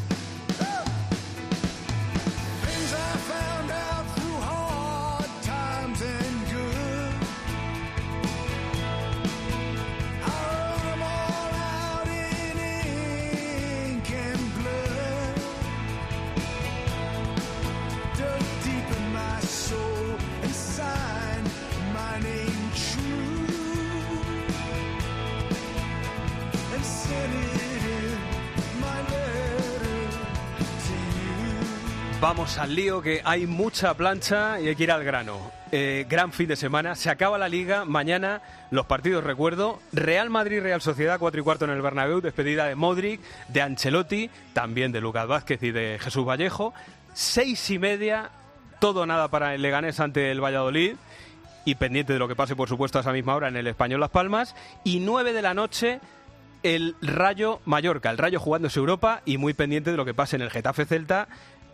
[SPEAKER 4] Vamos al lío, que hay mucha plancha y hay que ir al grano. Eh, gran fin de semana, se acaba la Liga, mañana los partidos, recuerdo, Real Madrid-Real Sociedad, cuatro y cuarto en el Bernabéu, despedida de Modric, de Ancelotti, también de Lucas Vázquez y de Jesús Vallejo, seis y media, todo o nada para el Leganés ante el Valladolid, y pendiente de lo que pase, por supuesto, a esa misma hora en el Español Las Palmas, y nueve de la noche... el Rayo Mallorca, el Rayo jugándose Europa y muy pendiente de lo que pase en el Getafe Celta.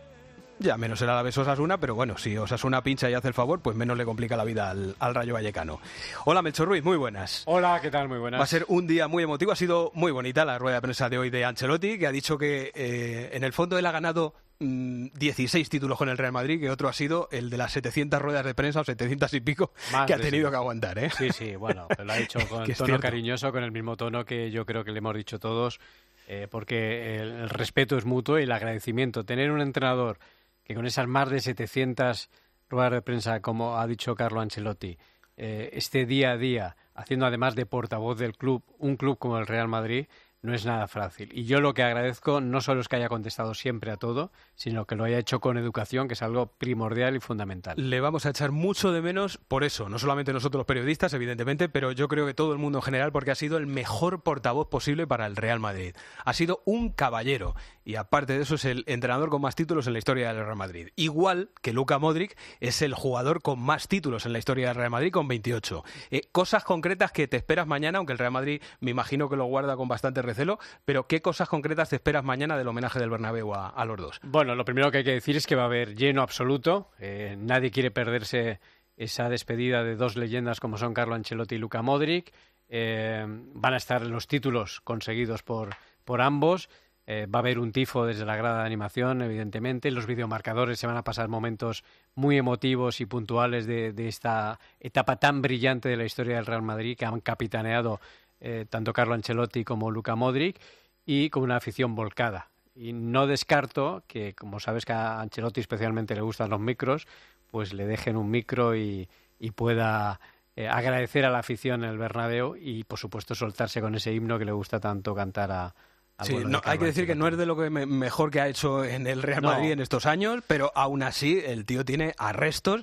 [SPEAKER 4] Ya menos el Alavés Osasuna, pero bueno, si Osasuna pincha y hace el favor, pues menos le complica la vida al, al Rayo Vallecano. Hola, Melchor Ruiz, muy buenas.
[SPEAKER 24] Hola, ¿qué tal? Muy buenas.
[SPEAKER 4] Va a ser un día muy emotivo, ha sido muy bonita la rueda de prensa de hoy de Ancelotti, que ha dicho que eh, en el fondo él ha ganado mmm, dieciséis títulos con el Real Madrid, que otro ha sido el de las setecientas ruedas de prensa, o setecientas y pico, Más que ha tenido sí. que aguantar, ¿eh?
[SPEAKER 24] Sí, sí, bueno, lo ha hecho con tono cierto. cariñoso, con el mismo tono que yo creo que le hemos dicho todos, eh, porque el, el respeto es mutuo y el agradecimiento. Tener un entrenador que con esas más de setecientas ruedas de prensa, como ha dicho Carlo Ancelotti, eh, esté día a día haciendo además de portavoz del club, un club como el Real Madrid, no es nada fácil. Y yo lo que agradezco no solo es que haya contestado siempre a todo, sino que lo haya hecho con educación, que es algo primordial y fundamental.
[SPEAKER 4] Le vamos a echar mucho de menos por eso, no solamente nosotros los periodistas, evidentemente, pero yo creo que todo el mundo en general, porque ha sido el mejor portavoz posible para el Real Madrid. Ha sido un caballero y aparte de eso es el entrenador con más títulos en la historia del Real Madrid. Igual que Luka Modric es el jugador con más títulos en la historia del Real Madrid con veintiocho. Eh, cosas concretas que te esperas mañana, aunque el Real Madrid me imagino que lo guarda con bastante recelo, pero ¿qué cosas concretas te esperas mañana del homenaje del Bernabéu a, a los dos?
[SPEAKER 24] Bueno, lo primero que hay que decir es que va a haber lleno absoluto. Eh, nadie quiere perderse esa despedida de dos leyendas como son Carlo Ancelotti y Luka Modric. Eh, van a estar los títulos conseguidos por, por ambos. Eh, va a haber un tifo desde la grada de animación, evidentemente. Los videomarcadores se van a pasar momentos muy emotivos y puntuales de, de esta etapa tan brillante de la historia del Real Madrid que han capitaneado Eh, tanto Carlo Ancelotti como Luka Modric, y con una afición volcada. Y no descarto que, como sabes que a Ancelotti especialmente le gustan los micros, pues le dejen un micro y, y pueda eh, agradecer a la afición en el Bernabéu y, por supuesto, soltarse con ese himno que le gusta tanto cantar a
[SPEAKER 4] Sí, no, hay que decir que no es de lo que me, mejor que ha hecho en el Real Madrid no. en estos años, pero aún así el tío tiene arrestos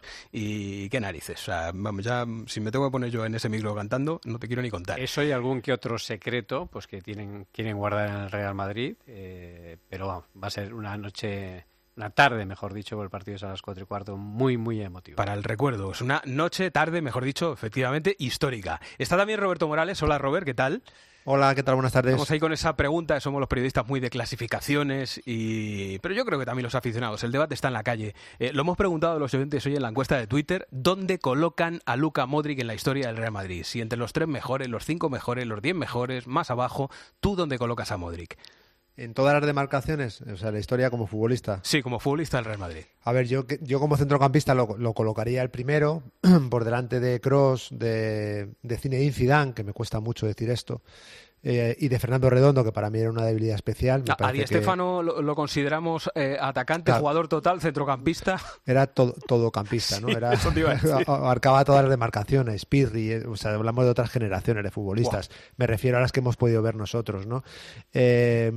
[SPEAKER 4] y qué narices. O sea, vamos, ya si me tengo que poner yo en ese micro cantando, no te quiero ni contar.
[SPEAKER 24] Eso y algún que otro secreto pues que tienen quieren guardar en el Real Madrid, eh, pero vamos, va a ser una noche... Una tarde, mejor dicho, porque el partido es a las cuatro y cuarto, muy, muy emotivo.
[SPEAKER 4] Para el recuerdo, es una noche, tarde, mejor dicho, efectivamente, histórica. Está también Roberto Morales. Hola, Robert, ¿qué tal?
[SPEAKER 7] Hola, ¿qué tal? Buenas tardes.
[SPEAKER 4] Estamos ahí con esa pregunta, somos los periodistas muy de clasificaciones, y pero yo creo que también los aficionados. El debate está en la calle. Eh, lo hemos preguntado a los oyentes hoy en la encuesta de Twitter, ¿dónde colocan a Luka Modric en la historia del Real Madrid? Si entre los tres mejores, los cinco mejores, los diez mejores, más abajo, ¿tú dónde colocas a Modric?
[SPEAKER 7] ¿En todas las demarcaciones? O sea, la historia como futbolista.
[SPEAKER 4] Sí, como futbolista del Real Madrid.
[SPEAKER 7] A ver, yo, yo como centrocampista lo, lo colocaría el primero, por delante de Kroos, de, de Zinedine Zidane, que me cuesta mucho decir esto, eh, y de Fernando Redondo, que para mí era una debilidad especial. Me
[SPEAKER 4] a Di
[SPEAKER 7] que...
[SPEAKER 4] Stéfano lo, lo consideramos eh, atacante, claro, jugador total, centrocampista.
[SPEAKER 7] Era todo, todo campista, ¿no?
[SPEAKER 4] Sí,
[SPEAKER 7] era,
[SPEAKER 4] eso te iba a decir.
[SPEAKER 7] Abarcaba todas las demarcaciones, Pirri, eh, o sea, hablamos de otras generaciones de futbolistas. Wow. Me refiero a las que hemos podido ver nosotros, ¿no? Eh...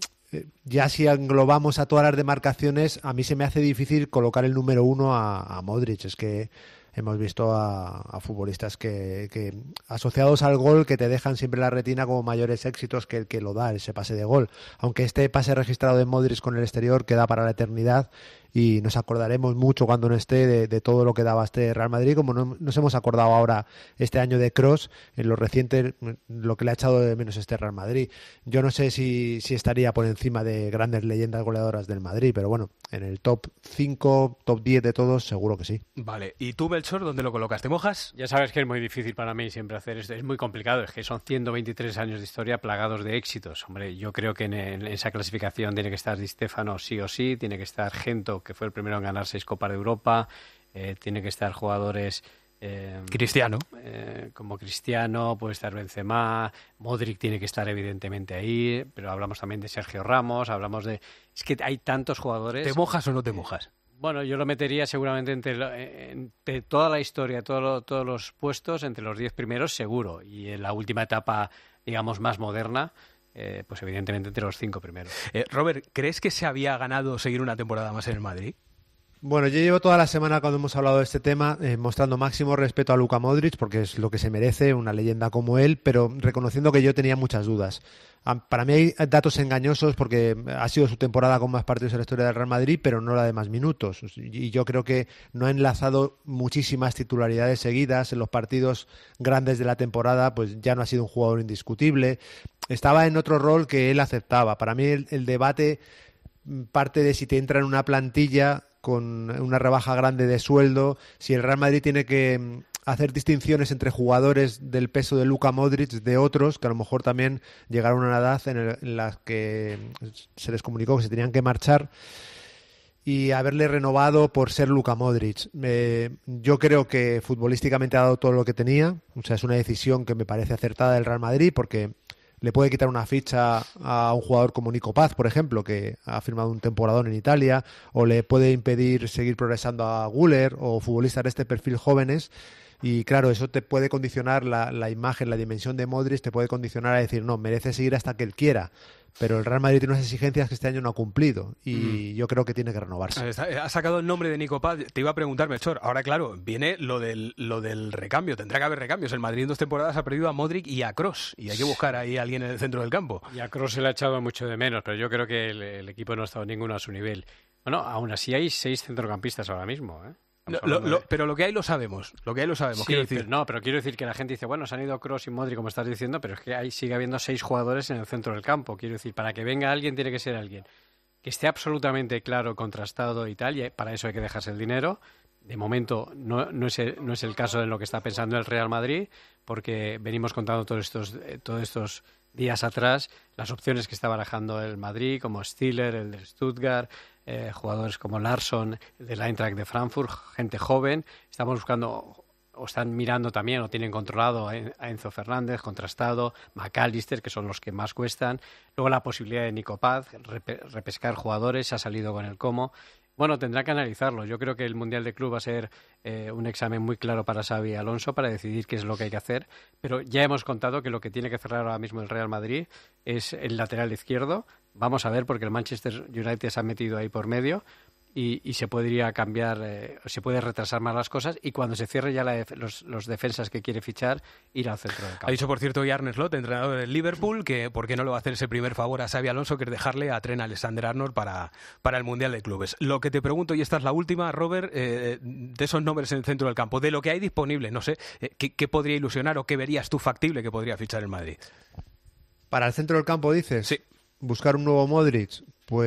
[SPEAKER 7] Ya si englobamos a todas las demarcaciones, a mí se me hace difícil colocar el número uno a, a Modric. Es que hemos visto a, a futbolistas que, que asociados al gol que te dejan siempre la retina como mayores éxitos que el que lo da, ese pase de gol. Aunque este pase registrado de Modric con el exterior queda para la eternidad y nos acordaremos mucho cuando no esté de, de todo lo que daba este Real Madrid, como no, nos hemos acordado ahora este año de Kroos, en lo reciente, lo que le ha echado de menos este Real Madrid. Yo no sé si, si estaría por encima de grandes leyendas goleadoras del Madrid, pero bueno, en el top cinco, top diez de todos, seguro que sí.
[SPEAKER 4] Vale, ¿y tú, Melchor, dónde lo colocas? ¿Te mojas?
[SPEAKER 24] Ya sabes que es muy difícil para mí siempre hacer esto, es muy complicado, es que son ciento veintitrés años de historia plagados de éxitos. Hombre, yo creo que en, en esa clasificación tiene que estar Di Stéfano sí o sí, tiene que estar Gento, que fue el primero en ganar seis Copas de Europa, eh, tiene que estar jugadores... Eh,
[SPEAKER 4] Cristiano.
[SPEAKER 24] Eh, como Cristiano, puede estar Benzema, Modric tiene que estar evidentemente ahí, pero hablamos también de Sergio Ramos, hablamos de... Es que hay tantos jugadores...
[SPEAKER 4] ¿Te mojas o no te mojas?
[SPEAKER 24] Bueno, yo lo metería seguramente entre, entre toda la historia, todo lo, todos los puestos, entre los diez primeros seguro, y en la última etapa, digamos, más moderna... Eh, pues evidentemente entre los cinco primeros.
[SPEAKER 4] Eh, Robert, ¿crees que se había ganado seguir una temporada más en el Madrid?
[SPEAKER 7] Bueno, yo llevo toda la semana cuando hemos hablado de este tema eh, mostrando máximo respeto a Luka Modric porque es lo que se merece, una leyenda como él, pero reconociendo que yo tenía muchas dudas. Para mí hay datos engañosos porque ha sido su temporada con más partidos en la historia del Real Madrid, pero no la de más minutos. Y yo creo que no ha enlazado muchísimas titularidades seguidas en los partidos grandes de la temporada, pues ya no ha sido un jugador indiscutible. Estaba en otro rol que él aceptaba. Para mí el, el debate parte de si te entra en una plantilla con una rebaja grande de sueldo, si el Real Madrid tiene que hacer distinciones entre jugadores del peso de Luka Modric de otros que a lo mejor también llegaron a una edad en, el, en la que se les comunicó que se tenían que marchar y haberle renovado por ser Luka Modric. Eh, yo creo que futbolísticamente ha dado todo lo que tenía, o sea, es una decisión que me parece acertada del Real Madrid porque le puede quitar una ficha a un jugador como Nico Paz, por ejemplo, que ha firmado un temporadón en Italia, o le puede impedir seguir progresando a Güler o futbolistas de este perfil jóvenes. Y claro, eso te puede condicionar la, la imagen, la dimensión de Modric, te puede condicionar a decir, no, merece seguir hasta que él quiera. Pero el Real Madrid tiene unas exigencias que este año no ha cumplido y mm. yo creo que tiene que renovarse.
[SPEAKER 4] Ha sacado el nombre de Nico Paz. Te iba a preguntar, Melchor. Ahora, claro, viene lo del, lo del recambio. Tendrá que haber recambios. El Madrid en dos temporadas ha perdido a Modric y a Kroos y hay que buscar ahí a alguien en el centro del campo.
[SPEAKER 24] Y a Kroos se le ha echado mucho de menos, pero yo creo que el, el equipo no ha estado ninguno a su nivel. Bueno, aún así hay seis centrocampistas ahora mismo, ¿eh?
[SPEAKER 4] No, lo, lo, pero lo que hay lo sabemos, lo que hay lo sabemos.
[SPEAKER 24] Sí,
[SPEAKER 4] quiero decir.
[SPEAKER 24] Pero no, pero quiero decir que la gente dice, bueno, se han ido Kroos y Modric, como estás diciendo, pero es que ahí sigue habiendo seis jugadores en el centro del campo. Quiero decir, para que venga alguien tiene que ser alguien que esté absolutamente claro, contrastado y tal, y para eso hay que dejarse el dinero. De momento no, no, es el, no es el caso de lo que está pensando el Real Madrid, porque venimos contando todos estos, eh, todos estos días atrás las opciones que está barajando el Madrid, como Stiller, el de Stuttgart, eh, jugadores como Larsson, el del Eintracht de Frankfurt, gente joven. Estamos buscando, o están mirando también, o tienen controlado a Enzo Fernández, contrastado, McAllister, que son los que más cuestan. Luego la posibilidad de Nico Paz, rep- repescar jugadores, se ha salido con el Como. Bueno, tendrá que analizarlo. Yo creo que el Mundial de Club va a ser eh, un examen muy claro para Xabi Alonso para decidir qué es lo que hay que hacer. Pero ya hemos contado que lo que tiene que cerrar ahora mismo el Real Madrid es el lateral izquierdo. Vamos a ver, porque el Manchester United se ha metido ahí por medio y, y se podría cambiar, eh, se puede retrasar más las cosas y cuando se cierre ya la def- los, los defensas que quiere fichar, ir al centro del campo.
[SPEAKER 4] Ha dicho, por cierto, hoy Arne Slot, entrenador del Liverpool, que por qué no le va a hacer ese primer favor a Xabi Alonso, que es dejarle a Trent Alexander-Arnold para, para el Mundial de Clubes. Lo que te pregunto, y esta es la última, Robert, eh, de esos nombres en el centro del campo, de lo que hay disponible, no sé, eh, ¿qué, qué podría ilusionar o qué verías tú factible que podría fichar el Madrid?
[SPEAKER 7] Para el centro del campo, dices.
[SPEAKER 4] Sí.
[SPEAKER 7] Buscar un nuevo Modric.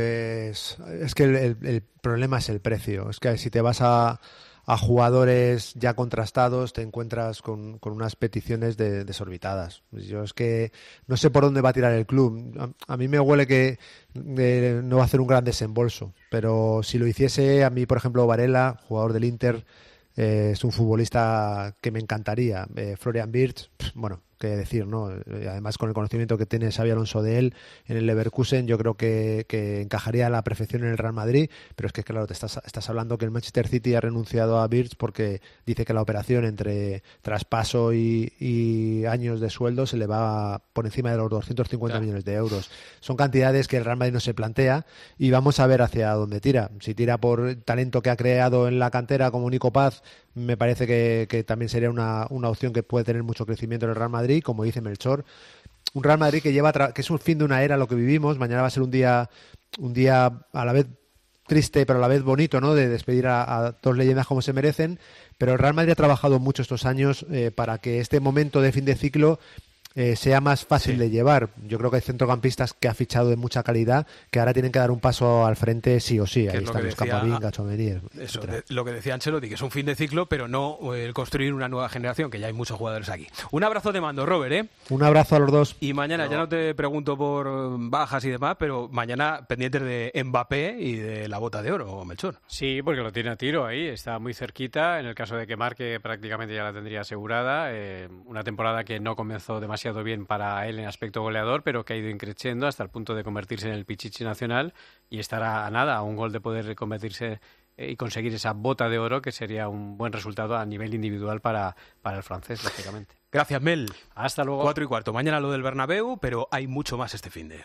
[SPEAKER 7] Pues es que el, el, el problema es el precio. Es que si te vas a, a jugadores ya contrastados, te encuentras con, con unas peticiones de, desorbitadas. Yo es que no sé por dónde va a tirar el club. A, a mí me huele que eh, no va a hacer un gran desembolso, pero si lo hiciese, a mí, por ejemplo, Varela, jugador del Inter, eh, es un futbolista que me encantaría. Eh, Florian Wirtz, bueno, qué decir, ¿no? Además, con el conocimiento que tiene Xabi Alonso de él en el Leverkusen, yo creo que, que encajaría a la perfección en el Real Madrid, pero es que, claro, te estás, estás hablando que el Manchester City ha renunciado a Wirtz porque dice que la operación entre traspaso y, y años de sueldo se le va por encima de los doscientos cincuenta claro. millones de euros. Son cantidades que el Real Madrid no se plantea y vamos a ver hacia dónde tira. Si tira por talento que ha creado en la cantera como Nico Paz, me parece que, que también sería una, una opción que puede tener mucho crecimiento en el Real Madrid, como dice Melchor. Un Real Madrid que lleva que es un fin de una era lo que vivimos. Mañana va a ser un día un día a la vez triste pero a la vez bonito, ¿no? De despedir a, a dos leyendas como se merecen. Pero el Real Madrid ha trabajado mucho estos años eh, para que este momento de fin de ciclo Eh, sea más fácil sí. de llevar. Yo creo que hay centrocampistas que ha fichado de mucha calidad que ahora tienen que dar un paso al frente sí o sí. Ahí están los Camavinga, Tchouaméni,
[SPEAKER 4] eso, de, lo que decía Ancelotti, que es un fin de ciclo, pero no el eh, construir una nueva generación, que ya hay muchos jugadores aquí. Un abrazo de mando, Robert, ¿eh?
[SPEAKER 7] Un abrazo a los dos.
[SPEAKER 4] Y mañana, no. ya no te pregunto por bajas y demás, pero mañana pendientes de Mbappé y de la bota de oro, Melchor.
[SPEAKER 24] Sí, porque lo tiene a tiro ahí, está muy cerquita. En el caso de que marque, prácticamente ya la tendría asegurada. Eh, una temporada que no comenzó demasiado bien para él en aspecto goleador, pero que ha ido increciendo hasta el punto de convertirse en el Pichichi nacional y estará a nada, a un gol de poder convertirse eh, y conseguir esa bota de oro, que sería un buen resultado a nivel individual para, para el francés, lógicamente.
[SPEAKER 4] Gracias, Mel.
[SPEAKER 24] Hasta luego.
[SPEAKER 4] Cuatro y cuarto. Mañana lo del Bernabéu, pero hay mucho más este finde.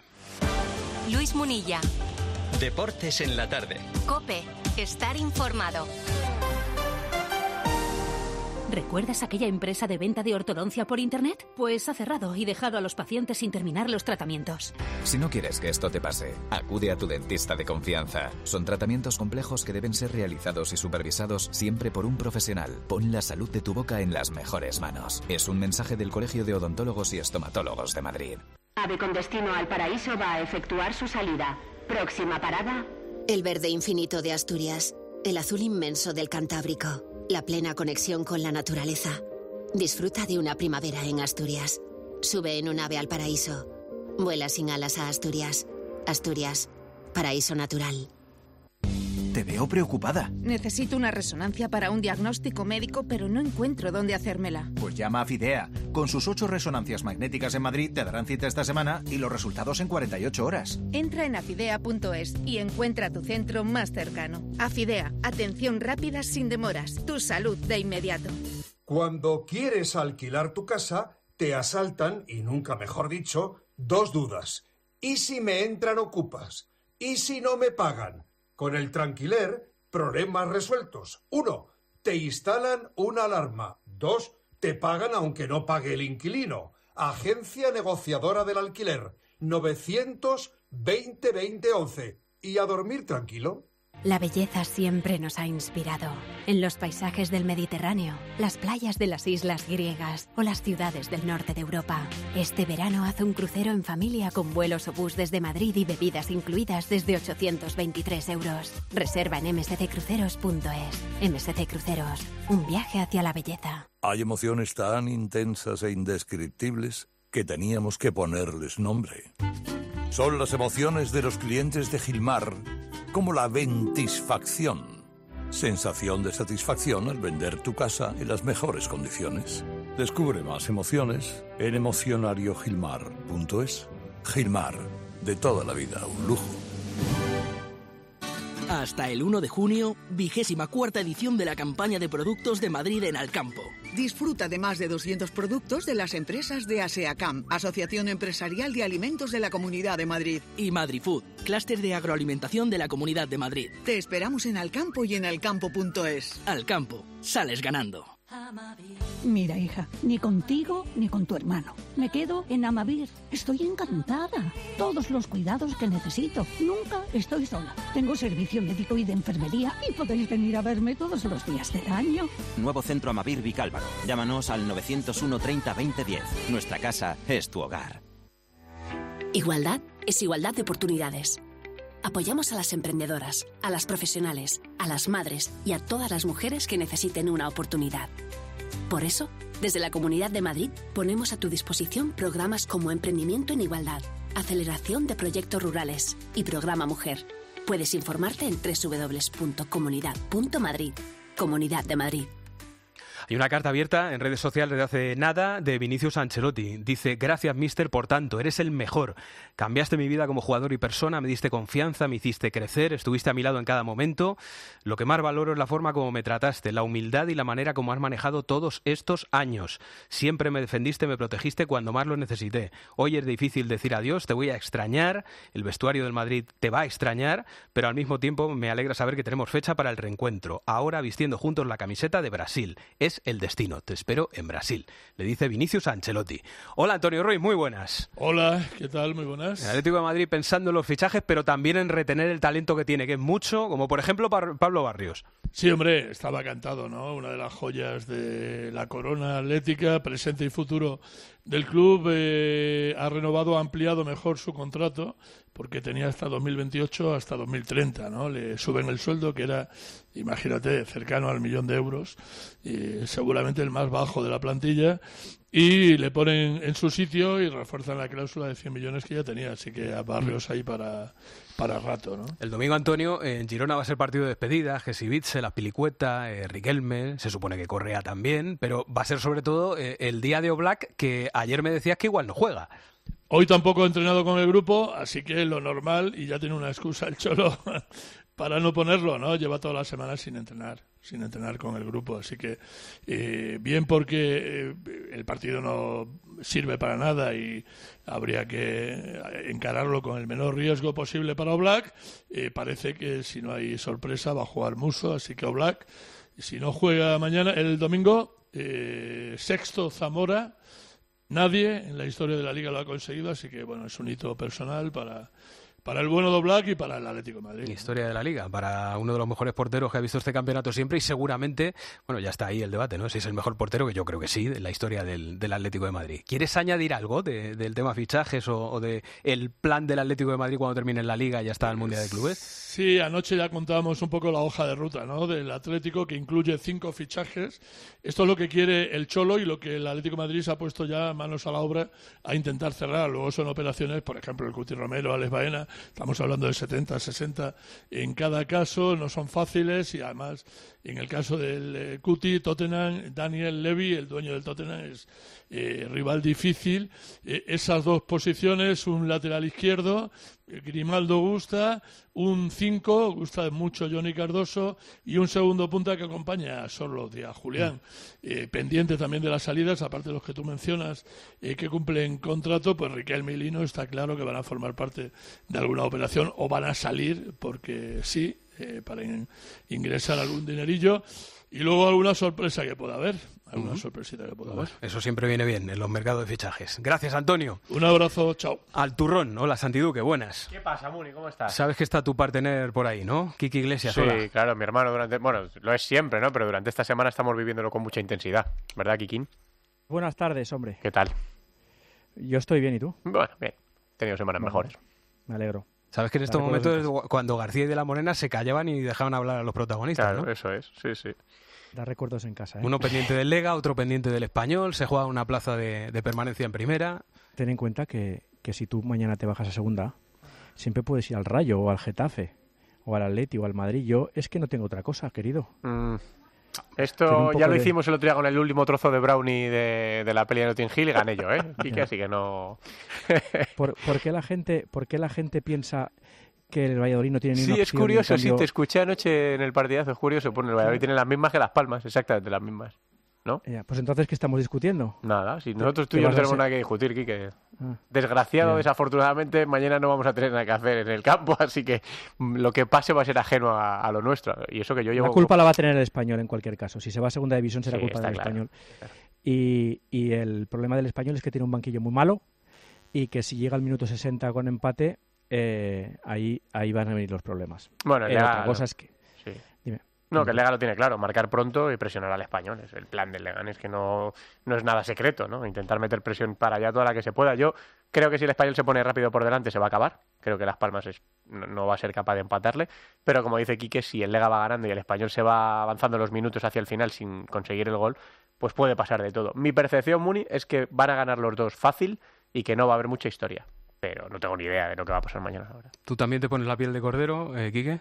[SPEAKER 2] Luis Munilla.
[SPEAKER 14] Deportes en la tarde.
[SPEAKER 2] COPE. Estar informado. ¿Recuerdas aquella empresa de venta de ortodoncia por Internet? Pues ha cerrado y dejado a los pacientes sin terminar los tratamientos.
[SPEAKER 8] Si no quieres que esto te pase, acude a tu dentista de confianza. Son tratamientos complejos que deben ser realizados y supervisados siempre por un profesional. Pon la salud de tu boca en las mejores manos. Es un mensaje del Colegio de Odontólogos y Estomatólogos de Madrid.
[SPEAKER 9] AVE con destino al Paraíso va a efectuar su salida. Próxima parada.
[SPEAKER 10] El verde infinito de Asturias. El azul inmenso del Cantábrico. La plena conexión con la naturaleza. Disfruta de una primavera en Asturias. Sube en un ave al paraíso. Vuela sin alas a Asturias. Asturias, paraíso natural.
[SPEAKER 11] Te veo preocupada.
[SPEAKER 12] Necesito una resonancia para un diagnóstico médico, pero no encuentro dónde hacérmela.
[SPEAKER 11] Pues llama a Fidea. Con sus ocho resonancias magnéticas en Madrid te darán cita esta semana y los resultados en cuarenta y ocho horas.
[SPEAKER 12] Entra en afidea punto es y encuentra tu centro más cercano. Afidea, atención rápida sin demoras. Tu salud de inmediato.
[SPEAKER 25] Cuando quieres alquilar tu casa, te asaltan, y nunca mejor dicho, dos dudas. ¿Y si me entran ocupas? ¿Y si no me pagan? Con el Tranquiler, problemas resueltos. Uno, te instalan una alarma. Dos, te pagan aunque no pague el inquilino. Agencia negociadora del alquiler. novecientos veinte veinte once. Y a dormir tranquilo.
[SPEAKER 2] La belleza siempre nos ha inspirado. En los paisajes del Mediterráneo, las playas de las islas griegas o las ciudades del norte de Europa. Este verano haz un crucero en familia con vuelos o bus desde Madrid y bebidas incluidas desde ochocientos veintitrés euros. Reserva en eme ese ce cruceros punto es. eme ese ce Cruceros, un viaje hacia la belleza.
[SPEAKER 26] Hay emociones tan intensas e indescriptibles que teníamos que ponerles nombre. Son las emociones de los clientes de Gilmar, como la ventisfacción. Sensación de satisfacción al vender tu casa en las mejores condiciones. Descubre más emociones en emocionario gilmar punto es. Gilmar, de toda la vida, un lujo.
[SPEAKER 27] Hasta el uno de junio, vigésima cuarta edición de la campaña de productos de Madrid en Alcampo.
[SPEAKER 28] Disfruta de más de doscientos productos de las empresas de ASEACAM, Asociación Empresarial de Alimentos de la Comunidad de Madrid.
[SPEAKER 27] Y Madrifood, clúster de agroalimentación de la Comunidad de Madrid.
[SPEAKER 28] Te esperamos en Alcampo y en alcampo punto es.
[SPEAKER 27] Alcampo, sales ganando.
[SPEAKER 29] Mira, hija, ni contigo ni con tu hermano. Me quedo en Amavir. Estoy encantada. Todos los cuidados que necesito. Nunca estoy sola. Tengo servicio médico y de enfermería y podéis venir a verme todos los días del año.
[SPEAKER 30] Nuevo centro Amavir Vicálvaro. Llámanos al novecientos uno treinta veinte diez. Nuestra casa es tu hogar.
[SPEAKER 10] Igualdad es igualdad de oportunidades. Apoyamos a las emprendedoras, a las profesionales, a las madres y a todas las mujeres que necesiten una oportunidad. Por eso, desde la Comunidad de Madrid, ponemos a tu disposición programas como Emprendimiento en Igualdad, Aceleración de Proyectos Rurales y Programa Mujer. Puedes informarte en doble u doble u doble u punto comunidad punto madrid. Comunidad de Madrid.
[SPEAKER 4] Hay una carta abierta en redes sociales de hace nada de Vinicius Ancelotti. Dice: gracias, mister, por tanto, eres el mejor. Cambiaste mi vida como jugador y persona, me diste confianza, me hiciste crecer, estuviste a mi lado en cada momento. Lo que más valoro es la forma como me trataste, la humildad y la manera como has manejado todos estos años. Siempre me defendiste, me protegiste cuando más lo necesité. Hoy es difícil decir adiós, te voy a extrañar, el vestuario del Madrid te va a extrañar, pero al mismo tiempo me alegra saber que tenemos fecha para el reencuentro. Ahora vistiendo juntos la camiseta de Brasil. Es el destino. Te espero en Brasil, le dice Vinicius Ancelotti. Hola, Antonio Ruiz, muy buenas.
[SPEAKER 6] Hola, ¿qué tal? Muy buenas.
[SPEAKER 4] El Atlético de Madrid pensando en los fichajes, pero también en retener el talento que tiene, que es mucho, como por ejemplo Pablo Barrios.
[SPEAKER 6] Sí, hombre, estaba cantado, ¿no? Una de las joyas de la corona atlética, presente y futuro del club. Eh, ha renovado, ha ampliado mejor su contrato, porque tenía hasta dos mil veintiocho, hasta dos mil treinta, ¿no? Le suben el sueldo, que era, imagínate, cercano al millón de euros, y seguramente el más bajo de la plantilla, y le ponen en su sitio y refuerzan la cláusula de cien millones que ya tenía, así que a Barrios ahí para, para rato, ¿no?
[SPEAKER 4] El domingo, Antonio, en Girona va a ser partido de despedida, Jesse Vitze, La Pilicueta, eh, Riquelme, se supone que Correa también, pero va a ser sobre todo eh, el día de Oblak, que ayer me decías que igual no juega.
[SPEAKER 6] Hoy tampoco ha entrenado con el grupo, así que lo normal, y ya tiene una excusa el Cholo para no ponerlo, ¿no? Lleva toda la semana sin entrenar, sin entrenar con el grupo, así que eh, bien porque eh, el partido no sirve para nada y habría que encararlo con el menor riesgo posible para Oblak. Eh, parece que si no hay sorpresa va a jugar Musso, así que Oblak, si no juega mañana, el domingo, eh, sexto Zamora. Nadie en la historia de la Liga lo ha conseguido, así que bueno, es un hito personal para, para el bueno de Oblak y para el Atlético de Madrid.
[SPEAKER 4] Historia de la Liga, para uno de los mejores porteros que ha visto este campeonato siempre, y seguramente, bueno, ya está ahí el debate, ¿no? Si es el mejor portero, que yo creo que sí, en la historia del, del Atlético de Madrid. ¿Quieres añadir algo de, del tema fichajes o, o de el plan del Atlético de Madrid cuando termine la Liga y ya está el Mundial de Clubes?
[SPEAKER 6] Sí, anoche ya contábamos un poco la hoja de ruta, ¿no?, del Atlético, que incluye cinco fichajes. Esto es lo que quiere el Cholo y lo que el Atlético de Madrid se ha puesto ya manos a la obra a intentar cerrar. Luego son operaciones, por ejemplo, el Cuti Romero, Alex Baena, estamos hablando de setenta, sesenta en cada caso, no son fáciles, y además en el caso del eh, Cuti, Tottenham, Daniel Levy, el dueño del Tottenham, es eh, rival difícil. Eh, esas dos posiciones, un lateral izquierdo, Grimaldo gusta, un cinco, gusta mucho Johnny Cardoso, y un segundo punta que acompaña a Sorloth y a Julián. Eh, pendiente también de las salidas, aparte de los que tú mencionas, eh, que cumplen contrato, pues Riquelme y Lino está claro que van a formar parte de alguna operación o van a salir porque sí, eh, para in- ingresar algún dinerillo. Y luego alguna sorpresa que pueda haber, alguna uh-huh. sorpresita que pueda haber.
[SPEAKER 4] Eso siempre viene bien en los mercados de fichajes. Gracias, Antonio.
[SPEAKER 6] Un abrazo, chao.
[SPEAKER 4] Al turrón, hola Santiduque, buenas.
[SPEAKER 13] ¿Qué pasa, Muni? ¿Cómo estás?
[SPEAKER 4] Sabes que está tu partner por ahí, ¿no? Kiki Iglesias,
[SPEAKER 13] sí,
[SPEAKER 4] hola.
[SPEAKER 13] claro, mi hermano durante... Bueno, lo es siempre, ¿no? Pero durante esta semana estamos viviéndolo con mucha intensidad. ¿Verdad, Kikín?
[SPEAKER 15] Buenas tardes, hombre.
[SPEAKER 13] ¿Qué tal?
[SPEAKER 15] Yo estoy bien, ¿y tú?
[SPEAKER 13] Bueno, bien. He tenido semanas bueno, mejores.
[SPEAKER 15] Me alegro.
[SPEAKER 4] Sabes que en estos momentos es cuando García y de la Morena se callaban y dejaban hablar a los protagonistas,
[SPEAKER 13] claro,
[SPEAKER 4] ¿no?
[SPEAKER 13] Eso es, sí, sí.
[SPEAKER 15] Da recuerdos en casa, ¿eh?
[SPEAKER 4] Uno pendiente del Lega, otro pendiente del Español, se juega una plaza de, de permanencia en primera.
[SPEAKER 15] Ten en cuenta que, que si tú mañana te bajas a segunda, siempre puedes ir al Rayo o al Getafe o al Atleti o al Madrid. Yo es que no tengo otra cosa, querido.
[SPEAKER 13] Mm. Esto ya lo de... hicimos el otro día con el último trozo de Brownie de, de la peli de Notting Hill y gané yo, ¿eh? Quique, así que no...
[SPEAKER 15] ¿Por, por, qué la gente, ¿Por qué la gente piensa que el Valladolid no tiene ni
[SPEAKER 13] sí,
[SPEAKER 15] una opción?
[SPEAKER 13] Sí, es curioso,
[SPEAKER 15] cambio...
[SPEAKER 13] sí, te escuché anoche en el partidazo, es curioso, pues el Valladolid sí. tiene las mismas que Las Palmas, exactamente las mismas, ¿no?
[SPEAKER 15] Ya, pues entonces, ¿qué estamos discutiendo?
[SPEAKER 13] Nada, si nosotros tú y yo no tenemos ser... nada que discutir, Quique. Ah. Desgraciado, yeah. desafortunadamente, mañana no vamos a tener nada que hacer en el campo, así que lo que pase va a ser ajeno a, a lo nuestro. Y eso que yo llevo...
[SPEAKER 15] La culpa la va a tener el Español en cualquier caso. Si se va a segunda división será
[SPEAKER 13] sí,
[SPEAKER 15] culpa del
[SPEAKER 13] claro.
[SPEAKER 15] Español. Y, y el problema del Español es que tiene un banquillo muy malo y que si llega al minuto sesenta con empate, eh, ahí, ahí van a venir los problemas.
[SPEAKER 13] Bueno,
[SPEAKER 15] eh,
[SPEAKER 13] Lega,
[SPEAKER 15] otra cosa es que...
[SPEAKER 13] Sí.
[SPEAKER 15] Dime.
[SPEAKER 13] No, que el Lega lo tiene claro, marcar pronto y presionar al Español. Es el plan del Leganés, que no, no es nada secreto, ¿no? Intentar meter presión para allá toda la que se pueda. Yo Creo que si el Español se pone rápido por delante se va a acabar. Creo que Las Palmas es, no, no va a ser capaz de empatarle. Pero como dice Quique, si el Lega va ganando y el Español se va avanzando los minutos hacia el final sin conseguir el gol, pues puede pasar de todo. Mi percepción, Muni, es que van a ganar los dos fácil y que no va a haber mucha historia. Pero no tengo ni idea de lo que va a pasar mañana ahora.
[SPEAKER 4] ¿Tú también te pones la piel de cordero, eh, Quique?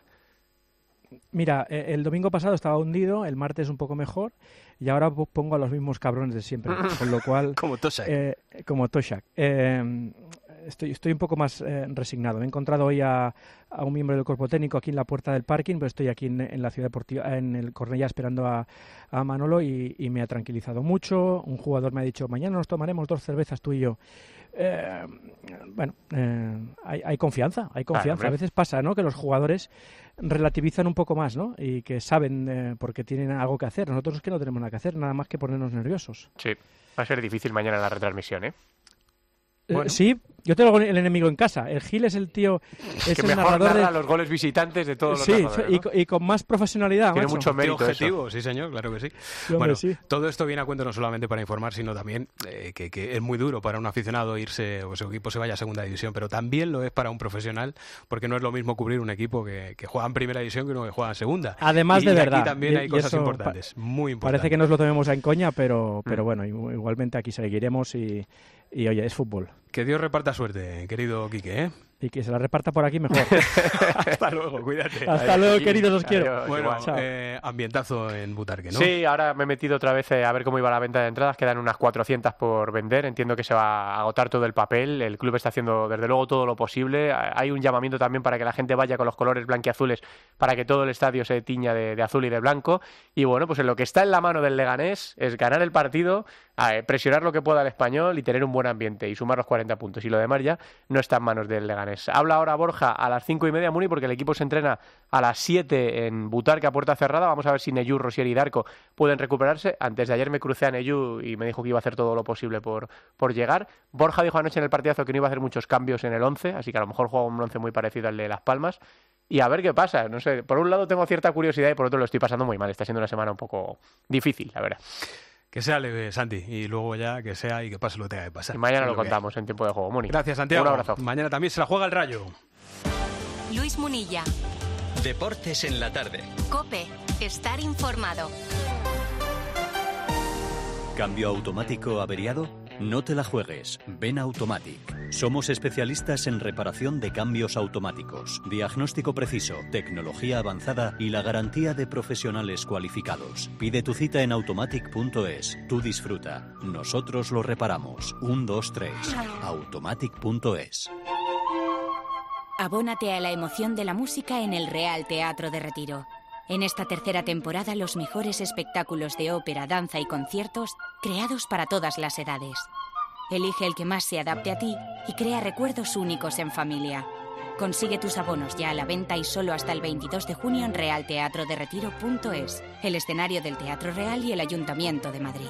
[SPEAKER 15] Mira, el domingo pasado estaba hundido, el martes un poco mejor, y ahora pongo a los mismos cabrones de siempre, con lo cual...
[SPEAKER 4] como Toshak.
[SPEAKER 15] Eh, como Toshak. Eh, estoy, estoy un poco más eh, resignado. Me he encontrado hoy a, a un miembro del cuerpo técnico aquí en la puerta del parking, pero estoy aquí en, en la ciudad deportiva, en el Cornellá, esperando a, a Manolo, y, y me ha tranquilizado mucho. Un jugador me ha dicho, mañana nos tomaremos dos cervezas tú y yo. Eh, bueno, eh, hay, hay confianza, hay confianza. Claro, a veces pasa, ¿no?, que los jugadores relativizan un poco más, ¿no? Y que saben eh, porque tienen algo que hacer. Nosotros es que no tenemos nada que hacer, nada más que ponernos nerviosos.
[SPEAKER 13] Sí, va a ser difícil mañana la retransmisión, ¿eh?
[SPEAKER 15] Bueno. Eh, sí, yo tengo el enemigo en casa. El Gil es el tío, es
[SPEAKER 13] que
[SPEAKER 15] el
[SPEAKER 13] mejor
[SPEAKER 15] narrador
[SPEAKER 13] narra
[SPEAKER 15] de...
[SPEAKER 13] los goles visitantes de todos
[SPEAKER 15] sí,
[SPEAKER 13] los narradores, ¿no?
[SPEAKER 15] y, y con más profesionalidad.
[SPEAKER 13] Tiene
[SPEAKER 15] macho.
[SPEAKER 13] mucho mérito
[SPEAKER 4] objetivo,
[SPEAKER 13] eso.
[SPEAKER 4] Sí, señor, claro que sí.
[SPEAKER 15] Sí, hombre,
[SPEAKER 4] bueno,
[SPEAKER 15] sí.
[SPEAKER 4] Todo esto viene a cuento no solamente para informar, sino también eh, que, que es muy duro para un aficionado irse o su equipo se vaya a segunda división, pero también lo es para un profesional, porque no es lo mismo cubrir un equipo que, que juega en primera división que uno que juega en segunda.
[SPEAKER 15] Además,
[SPEAKER 4] y,
[SPEAKER 15] de
[SPEAKER 4] y
[SPEAKER 15] verdad.
[SPEAKER 4] Aquí también
[SPEAKER 15] y,
[SPEAKER 4] hay cosas importantes, muy importantes.
[SPEAKER 15] Parece que nos lo tomemos en coña, pero, pero
[SPEAKER 4] mm.
[SPEAKER 15] bueno, igualmente aquí seguiremos y, y oye, es fútbol.
[SPEAKER 4] Que Dios reparta suerte, querido Quique, ¿eh?
[SPEAKER 15] Y que se la reparta por aquí mejor.
[SPEAKER 4] Hasta luego, cuídate.
[SPEAKER 15] Hasta
[SPEAKER 13] Adiós,
[SPEAKER 15] luego,
[SPEAKER 13] Quique.
[SPEAKER 15] queridos, os quiero.
[SPEAKER 13] Adiós,
[SPEAKER 4] bueno,
[SPEAKER 13] igual.
[SPEAKER 4] eh, ambientazo en Butarque, ¿no?
[SPEAKER 13] Sí, ahora me he metido otra vez a ver cómo iba la venta de entradas. Quedan unas cuatrocientas por vender. Entiendo que se va a agotar todo el papel. El club está haciendo, desde luego, todo lo posible. Hay un llamamiento también para que la gente vaya con los colores blanquiazules para que todo el estadio se tiña de, de azul y de blanco. Y bueno, pues en lo que está en la mano del Leganés es ganar el partido, presionar lo que pueda al Español y tener un buen ambiente y sumar los cuarenta puntos. Y lo demás ya no está en manos del Leganés. Habla ahora Borja a las cinco y media, Muni, porque el equipo se entrena a las siete en Butarque a puerta cerrada. Vamos a ver si Neyú, Rosier y Darko pueden recuperarse. Antes de ayer me crucé a Neyú y me dijo que iba a hacer todo lo posible por, por llegar. Borja dijo anoche en el partidazo que no iba a hacer muchos cambios en el once, así que a lo mejor juega un once muy parecido al de Las Palmas. Y a ver qué pasa, no sé, por un lado tengo cierta curiosidad y por otro lo estoy pasando muy mal. Está siendo una semana un poco difícil, la verdad.
[SPEAKER 4] Que sea leve, Santi, y luego ya que sea y que pase lo que tenga que pasar.
[SPEAKER 13] Y mañana
[SPEAKER 4] es
[SPEAKER 13] lo,
[SPEAKER 4] lo
[SPEAKER 13] contamos en tiempo de juego, Muni.
[SPEAKER 4] Gracias, Santiago.
[SPEAKER 13] Un abrazo.
[SPEAKER 4] Mañana también se la juega el Rayo.
[SPEAKER 2] Luis Munilla.
[SPEAKER 14] Deportes en la tarde.
[SPEAKER 2] COPE. Estar informado.
[SPEAKER 1] ¿Cambio automático averiado? No te la juegues. Ven a Automatic. Somos especialistas en reparación de cambios automáticos, diagnóstico preciso, tecnología avanzada y la garantía de profesionales cualificados. Pide tu cita en automatic punto es. Tú disfruta. Nosotros lo reparamos. Un, dos, tres. automatic punto es.
[SPEAKER 3] Abónate a la emoción de la música en el Real Teatro de Retiro. En esta tercera temporada, los mejores espectáculos de ópera, danza y conciertos creados para todas las edades. Elige el que más se adapte a ti y crea recuerdos únicos en familia. Consigue tus abonos ya a la venta y solo hasta el veintidós de junio en real teatro de retiro punto es, el escenario del Teatro Real y el Ayuntamiento de Madrid.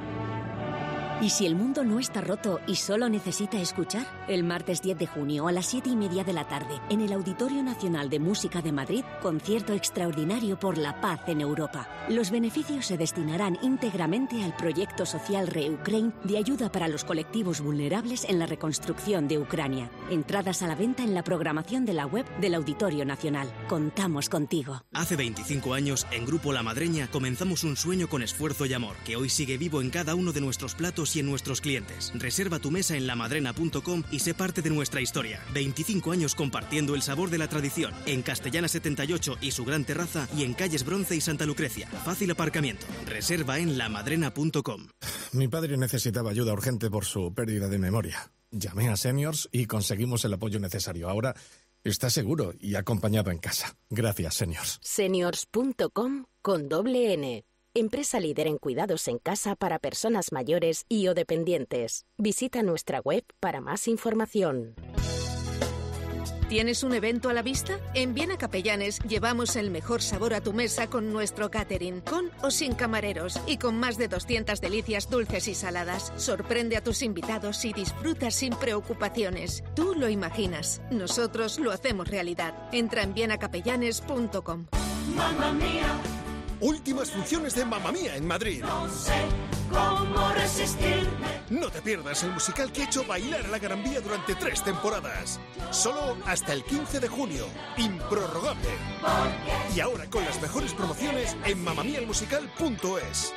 [SPEAKER 16] ¿Y si el mundo no está roto y solo necesita escuchar? El martes diez de junio a las siete y media de la tarde, en el Auditorio Nacional de Música de Madrid, concierto extraordinario por la paz en Europa. Los beneficios se destinarán íntegramente al proyecto social ReUkraine de ayuda para los colectivos vulnerables en la reconstrucción de Ucrania. Entradas a la venta en la programación de la web del Auditorio Nacional. Contamos contigo.
[SPEAKER 18] Hace veinticinco años, en Grupo La Madreña, comenzamos un sueño con esfuerzo y amor, que hoy sigue vivo en cada uno de nuestros platos y en nuestros clientes. Reserva tu mesa en lamadrena punto com y sé parte de nuestra historia. veinticinco años compartiendo el sabor de la tradición. En Castellana setenta y ocho y su gran terraza, y en calles Bronce y Santa Lucrecia. Fácil aparcamiento. Reserva en lamadrena punto com.
[SPEAKER 19] Mi padre necesitaba ayuda urgente por su pérdida de memoria. Llamé a Seniors y conseguimos el apoyo necesario. Ahora está seguro y acompañado en casa. Gracias, Seniors.
[SPEAKER 16] Seniors punto com con doble N. Empresa líder en cuidados en casa para personas mayores y o dependientes. Visita nuestra web para más información.
[SPEAKER 12] ¿Tienes un evento a la vista? En Viena Capellanes llevamos el mejor sabor a tu mesa con nuestro catering, con o sin camareros y con más de doscientas delicias dulces y saladas. Sorprende a tus invitados y disfruta sin preocupaciones. Tú lo imaginas, nosotros lo hacemos realidad. Entra en viena capellanes punto com.
[SPEAKER 20] Mamma mía,
[SPEAKER 5] Últimas funciones de Mamma Mía en Madrid.
[SPEAKER 7] No sé cómo resistirme.
[SPEAKER 5] No te pierdas el musical que ha hecho bailar a la Gran Vía durante tres temporadas. Solo hasta el quince de junio. Improrrogable. Y ahora con las mejores promociones en mamamialmusical punto es.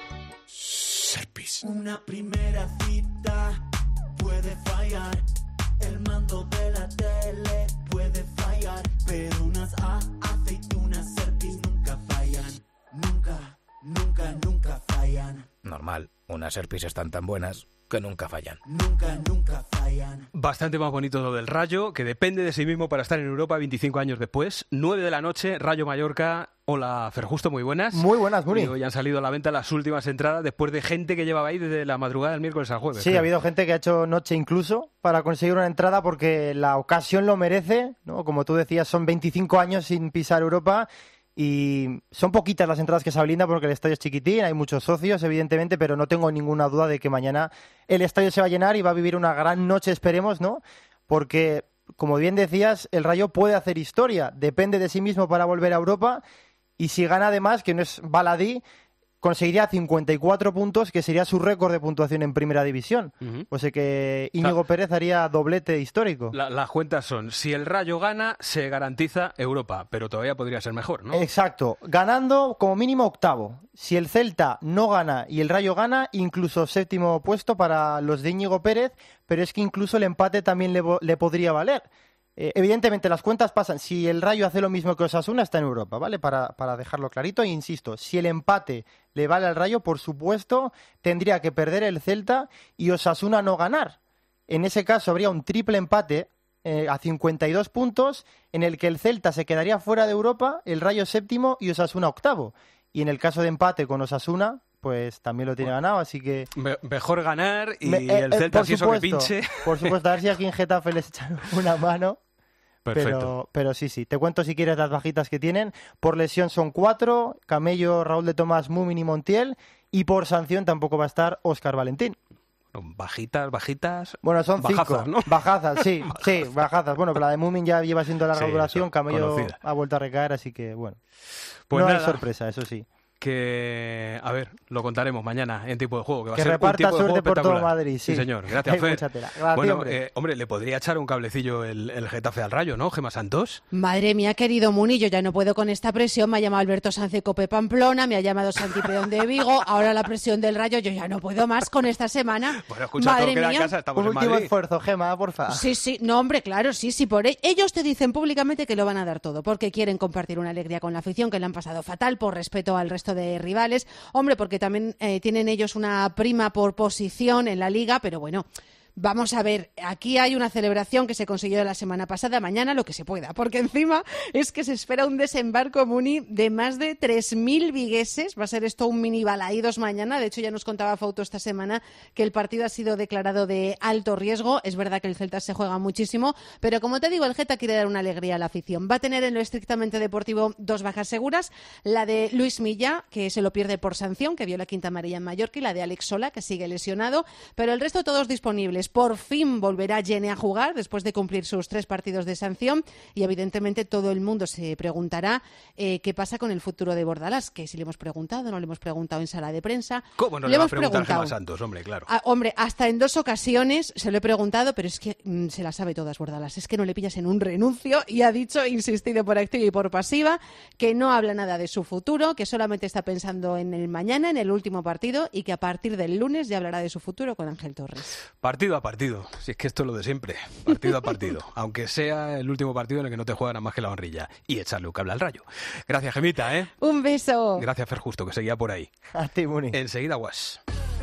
[SPEAKER 5] Serpis.
[SPEAKER 7] Una primera cita puede fallar. El mando de la tele puede fallar. Pero unas a- aceitunas Serpis nunca fallan. Nunca, nunca, nunca fallan.
[SPEAKER 8] Normal, unas Serpis están tan buenas que nunca fallan.
[SPEAKER 7] Nunca, nunca fallan.
[SPEAKER 4] Bastante más bonito lo del Rayo, que depende de sí mismo para estar en Europa veinticinco años después. nueve de la noche, Rayo Mallorca. Hola, Ferjusto, muy buenas.
[SPEAKER 17] Muy buenas, Muri.
[SPEAKER 4] Y hoy han salido a la venta las últimas entradas después de gente que llevaba ahí desde la madrugada del miércoles al jueves.
[SPEAKER 17] Sí, creo. Ha habido gente que ha hecho noche incluso para conseguir una entrada porque la ocasión lo merece, ¿no? Como tú decías, son veinticinco años sin pisar Europa. Y son poquitas las entradas que se blindan porque el estadio es chiquitín, hay muchos socios, evidentemente, pero no tengo ninguna duda de que mañana el estadio se va a llenar y va a vivir una gran noche, esperemos, ¿no? Porque, como bien decías, el Rayo puede hacer historia, depende de sí mismo para volver a Europa y si gana además, que no es baladí, conseguiría cincuenta y cuatro puntos, que sería su récord de puntuación en Primera División. Uh-huh. O sea que Íñigo Pérez haría doblete histórico.
[SPEAKER 4] La, las cuentas son, si el Rayo gana, se garantiza Europa, pero todavía podría ser mejor, ¿no?
[SPEAKER 17] Exacto, ganando como mínimo octavo. Si el Celta no gana y el Rayo gana, incluso séptimo puesto para los de Íñigo Pérez, pero es que incluso el empate también le, le podría valer. Eh, evidentemente las cuentas pasan, si el Rayo hace lo mismo que Osasuna está en Europa, ¿vale? Para, para dejarlo clarito, e insisto, si el empate le vale al Rayo, por supuesto, tendría que perder el Celta y Osasuna no ganar. En ese caso habría un triple empate eh, a cincuenta y dos puntos, en el que el Celta se quedaría fuera de Europa, el Rayo séptimo y Osasuna octavo. Y en el caso de empate con Osasuna, pues también lo tiene bueno, ganado, así que...
[SPEAKER 4] Me, mejor ganar y Me, eh, el Celta, eh, si eso que pinche...
[SPEAKER 17] Por supuesto, a ver si aquí en Getafe les echan una mano... Pero, pero sí, sí. Te cuento si quieres las bajitas que tienen. Por lesión son cuatro, Camello, Raúl de Tomás, Mumin y Montiel. Y por sanción tampoco va a estar Óscar Valentín.
[SPEAKER 4] Bajitas, bajitas...
[SPEAKER 17] Bueno, son
[SPEAKER 4] bajazas,
[SPEAKER 17] cinco.
[SPEAKER 4] ¿no?
[SPEAKER 17] Bajazas, sí, sí, bajazas. Bueno, pero la de Mumin ya lleva siendo larga sí, duración. Camello conocida. Ha vuelto a recaer, así que, bueno.
[SPEAKER 4] Pues
[SPEAKER 17] no
[SPEAKER 4] nada.
[SPEAKER 17] es sorpresa, eso sí.
[SPEAKER 4] Que, a ver, lo contaremos mañana en Tiempo de Juego. Que, va
[SPEAKER 17] que
[SPEAKER 4] a ser
[SPEAKER 17] reparta
[SPEAKER 4] un tiempo
[SPEAKER 17] suerte
[SPEAKER 4] de
[SPEAKER 17] por
[SPEAKER 4] juego
[SPEAKER 17] todo Madrid. Sí,
[SPEAKER 4] sí señor. Gracias, Fer.
[SPEAKER 17] Gracias,
[SPEAKER 4] bueno,
[SPEAKER 17] hombre.
[SPEAKER 4] Eh, hombre, le podría echar un cablecillo el, el Getafe al Rayo, ¿no, Gemma Santos?
[SPEAKER 20] Madre mía, querido Muni, yo ya no puedo con esta presión. Me ha llamado Alberto Sanz de Cope Pamplona, me ha llamado Santi Peón de Vigo, ahora la presión del Rayo. Yo ya no puedo más con esta semana.
[SPEAKER 4] Bueno, escucha,
[SPEAKER 20] Madre
[SPEAKER 4] todo queda
[SPEAKER 20] mía.
[SPEAKER 4] en casa, estamos
[SPEAKER 17] un
[SPEAKER 4] en
[SPEAKER 17] último
[SPEAKER 4] Madrid.
[SPEAKER 17] esfuerzo, Gemma, porfa.
[SPEAKER 20] Sí, sí, no, hombre, claro, sí, sí, por e- ellos te dicen públicamente que lo van a dar todo, porque quieren compartir una alegría con la afición, que le han pasado fatal, por respeto al resto de rivales. Hombre, porque también eh, tienen ellos una prima por posición en la Liga, pero bueno... Vamos a ver, aquí hay una celebración que se consiguió la semana pasada, mañana lo que se pueda, porque encima es que se espera un desembarco, Muni, de más de tres mil vigueses. Va a ser esto un mini balaídos mañana. De hecho, ya nos contaba Fauto esta semana que el partido ha sido declarado de alto riesgo. Es verdad que el Celta se juega muchísimo, pero como te digo, el Geta quiere dar una alegría a la afición. Va a tener en lo estrictamente deportivo dos bajas seguras, la de Luis Milla, que se lo pierde por sanción, que vio la quinta amarilla en Mallorca, y la de Alex Sola, que sigue lesionado, pero el resto todos disponibles. Por fin volverá Gene a jugar después de cumplir sus tres partidos de sanción y evidentemente todo el mundo se preguntará eh, qué pasa con el futuro de Bordalás, que si le hemos preguntado, no le hemos preguntado en sala de prensa.
[SPEAKER 4] ¿Cómo no le,
[SPEAKER 20] le
[SPEAKER 4] va
[SPEAKER 20] hemos
[SPEAKER 4] a preguntar
[SPEAKER 20] preguntado.
[SPEAKER 4] Gemma Santos? Hombre, claro.
[SPEAKER 20] Ah, hombre, hasta en dos ocasiones se lo he preguntado, pero es que mmm, se las sabe todas Bordalás. Es que no le pillas en un renuncio y ha dicho, insistido por activa y por pasiva, que no habla nada de su futuro, que solamente está pensando en el mañana, en el último partido, y que a partir del lunes ya hablará de su futuro con Ángel Torres.
[SPEAKER 4] Partido a partido. Si es que esto es lo de siempre, partido a partido, aunque sea el último partido en el que no te juegan nada más que la honrilla y echarle un cable al Rayo. Gracias, Gemita, ¿eh?
[SPEAKER 20] Un beso.
[SPEAKER 4] Gracias, Fer Justo, que seguía por ahí.
[SPEAKER 17] A ti, Muni.
[SPEAKER 4] Enseguida, guas.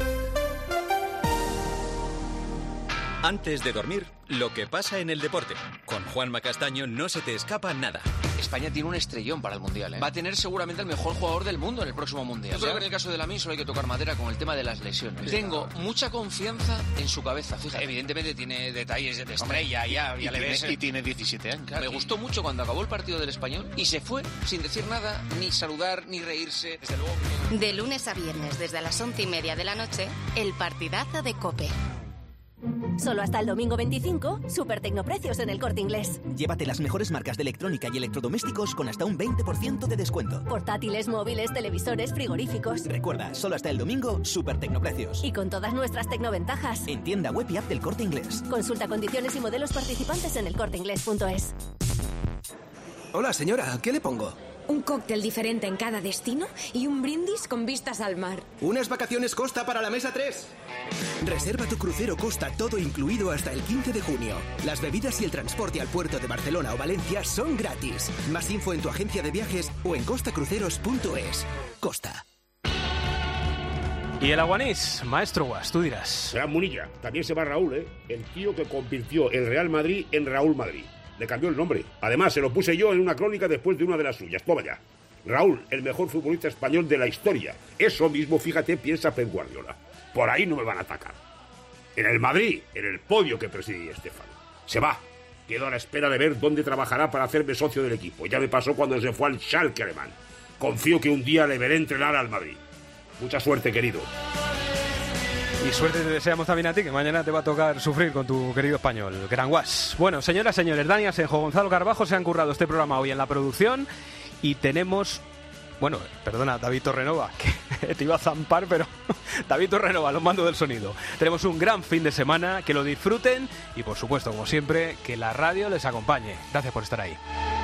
[SPEAKER 14] Antes de dormir, lo que pasa en el deporte. Con Juanma Castaño no se te escapa nada.
[SPEAKER 21] España tiene un estrellón para el Mundial, ¿eh? Va a tener seguramente el mejor jugador del mundo en el próximo Mundial. Yo creo que en el caso de Lamine solo hay que tocar madera con el tema de las lesiones. Tengo mucha confianza en su cabeza, fíjate. Evidentemente tiene detalles de estrella, ya, ya le ves.
[SPEAKER 22] Y tiene diecisiete años.
[SPEAKER 21] Claro, me gustó mucho cuando acabó el partido del Español y se fue sin decir nada, ni saludar, ni reírse. Desde luego.
[SPEAKER 2] De lunes a viernes, desde las once y media de la noche, el partidazo de COPE.
[SPEAKER 9] Solo hasta el domingo veinticinco, super tecnoprecios en el Corte Inglés.
[SPEAKER 11] Llévate las mejores marcas de electrónica y electrodomésticos con hasta un veinte por ciento de descuento.
[SPEAKER 9] Portátiles, móviles, televisores, frigoríficos.
[SPEAKER 11] Recuerda, solo hasta el domingo, super tecnoprecios.
[SPEAKER 9] Y con todas nuestras tecnoventajas.
[SPEAKER 11] En tienda web y app del Corte Inglés.
[SPEAKER 9] Consulta condiciones y modelos participantes en el corte inglés punto es.
[SPEAKER 22] Hola, señora, ¿qué le pongo?
[SPEAKER 23] Un cóctel diferente en cada destino y un brindis con vistas al mar.
[SPEAKER 22] Unas vacaciones Costa para la mesa tres. Reserva tu crucero Costa todo incluido hasta el quince de junio. Las bebidas y el transporte al puerto de Barcelona o Valencia son gratis. Más info en tu agencia de viajes o en costa cruceros punto es. Costa.
[SPEAKER 4] Y el Aguanís, maestro Guas, tú dirás.
[SPEAKER 24] Será Munilla. También se va Raúl, ¿eh? El tío que convirtió el Real Madrid en Raúl Madrid. Le cambió el nombre. Además, se lo puse yo en una crónica después de una de las suyas. Toma ya. Raúl, el mejor futbolista español de la historia. Eso mismo, fíjate, piensa Pep Guardiola. Por ahí no me van a atacar. En el Madrid, en el podio que presidía Estefano. Se va. Quedo a la espera de ver dónde trabajará para hacerme socio del equipo. Ya me pasó cuando se fue al Schalke alemán. Confío que un día le veré entrenar al Madrid. Mucha suerte, querido.
[SPEAKER 4] Y suerte te deseamos también a ti, que mañana te va a tocar sufrir con tu querido español. Gran Guas. Bueno, señoras, señores, Dani Asenjo, Gonzalo Carbajo se han currado este programa hoy en la producción y tenemos... Bueno, perdona, David Torrenova, que te iba a zampar, pero David Torrenova, los mandos del sonido. Tenemos un gran fin de semana, que lo disfruten y, por supuesto, como siempre, que la radio les acompañe. Gracias por estar ahí.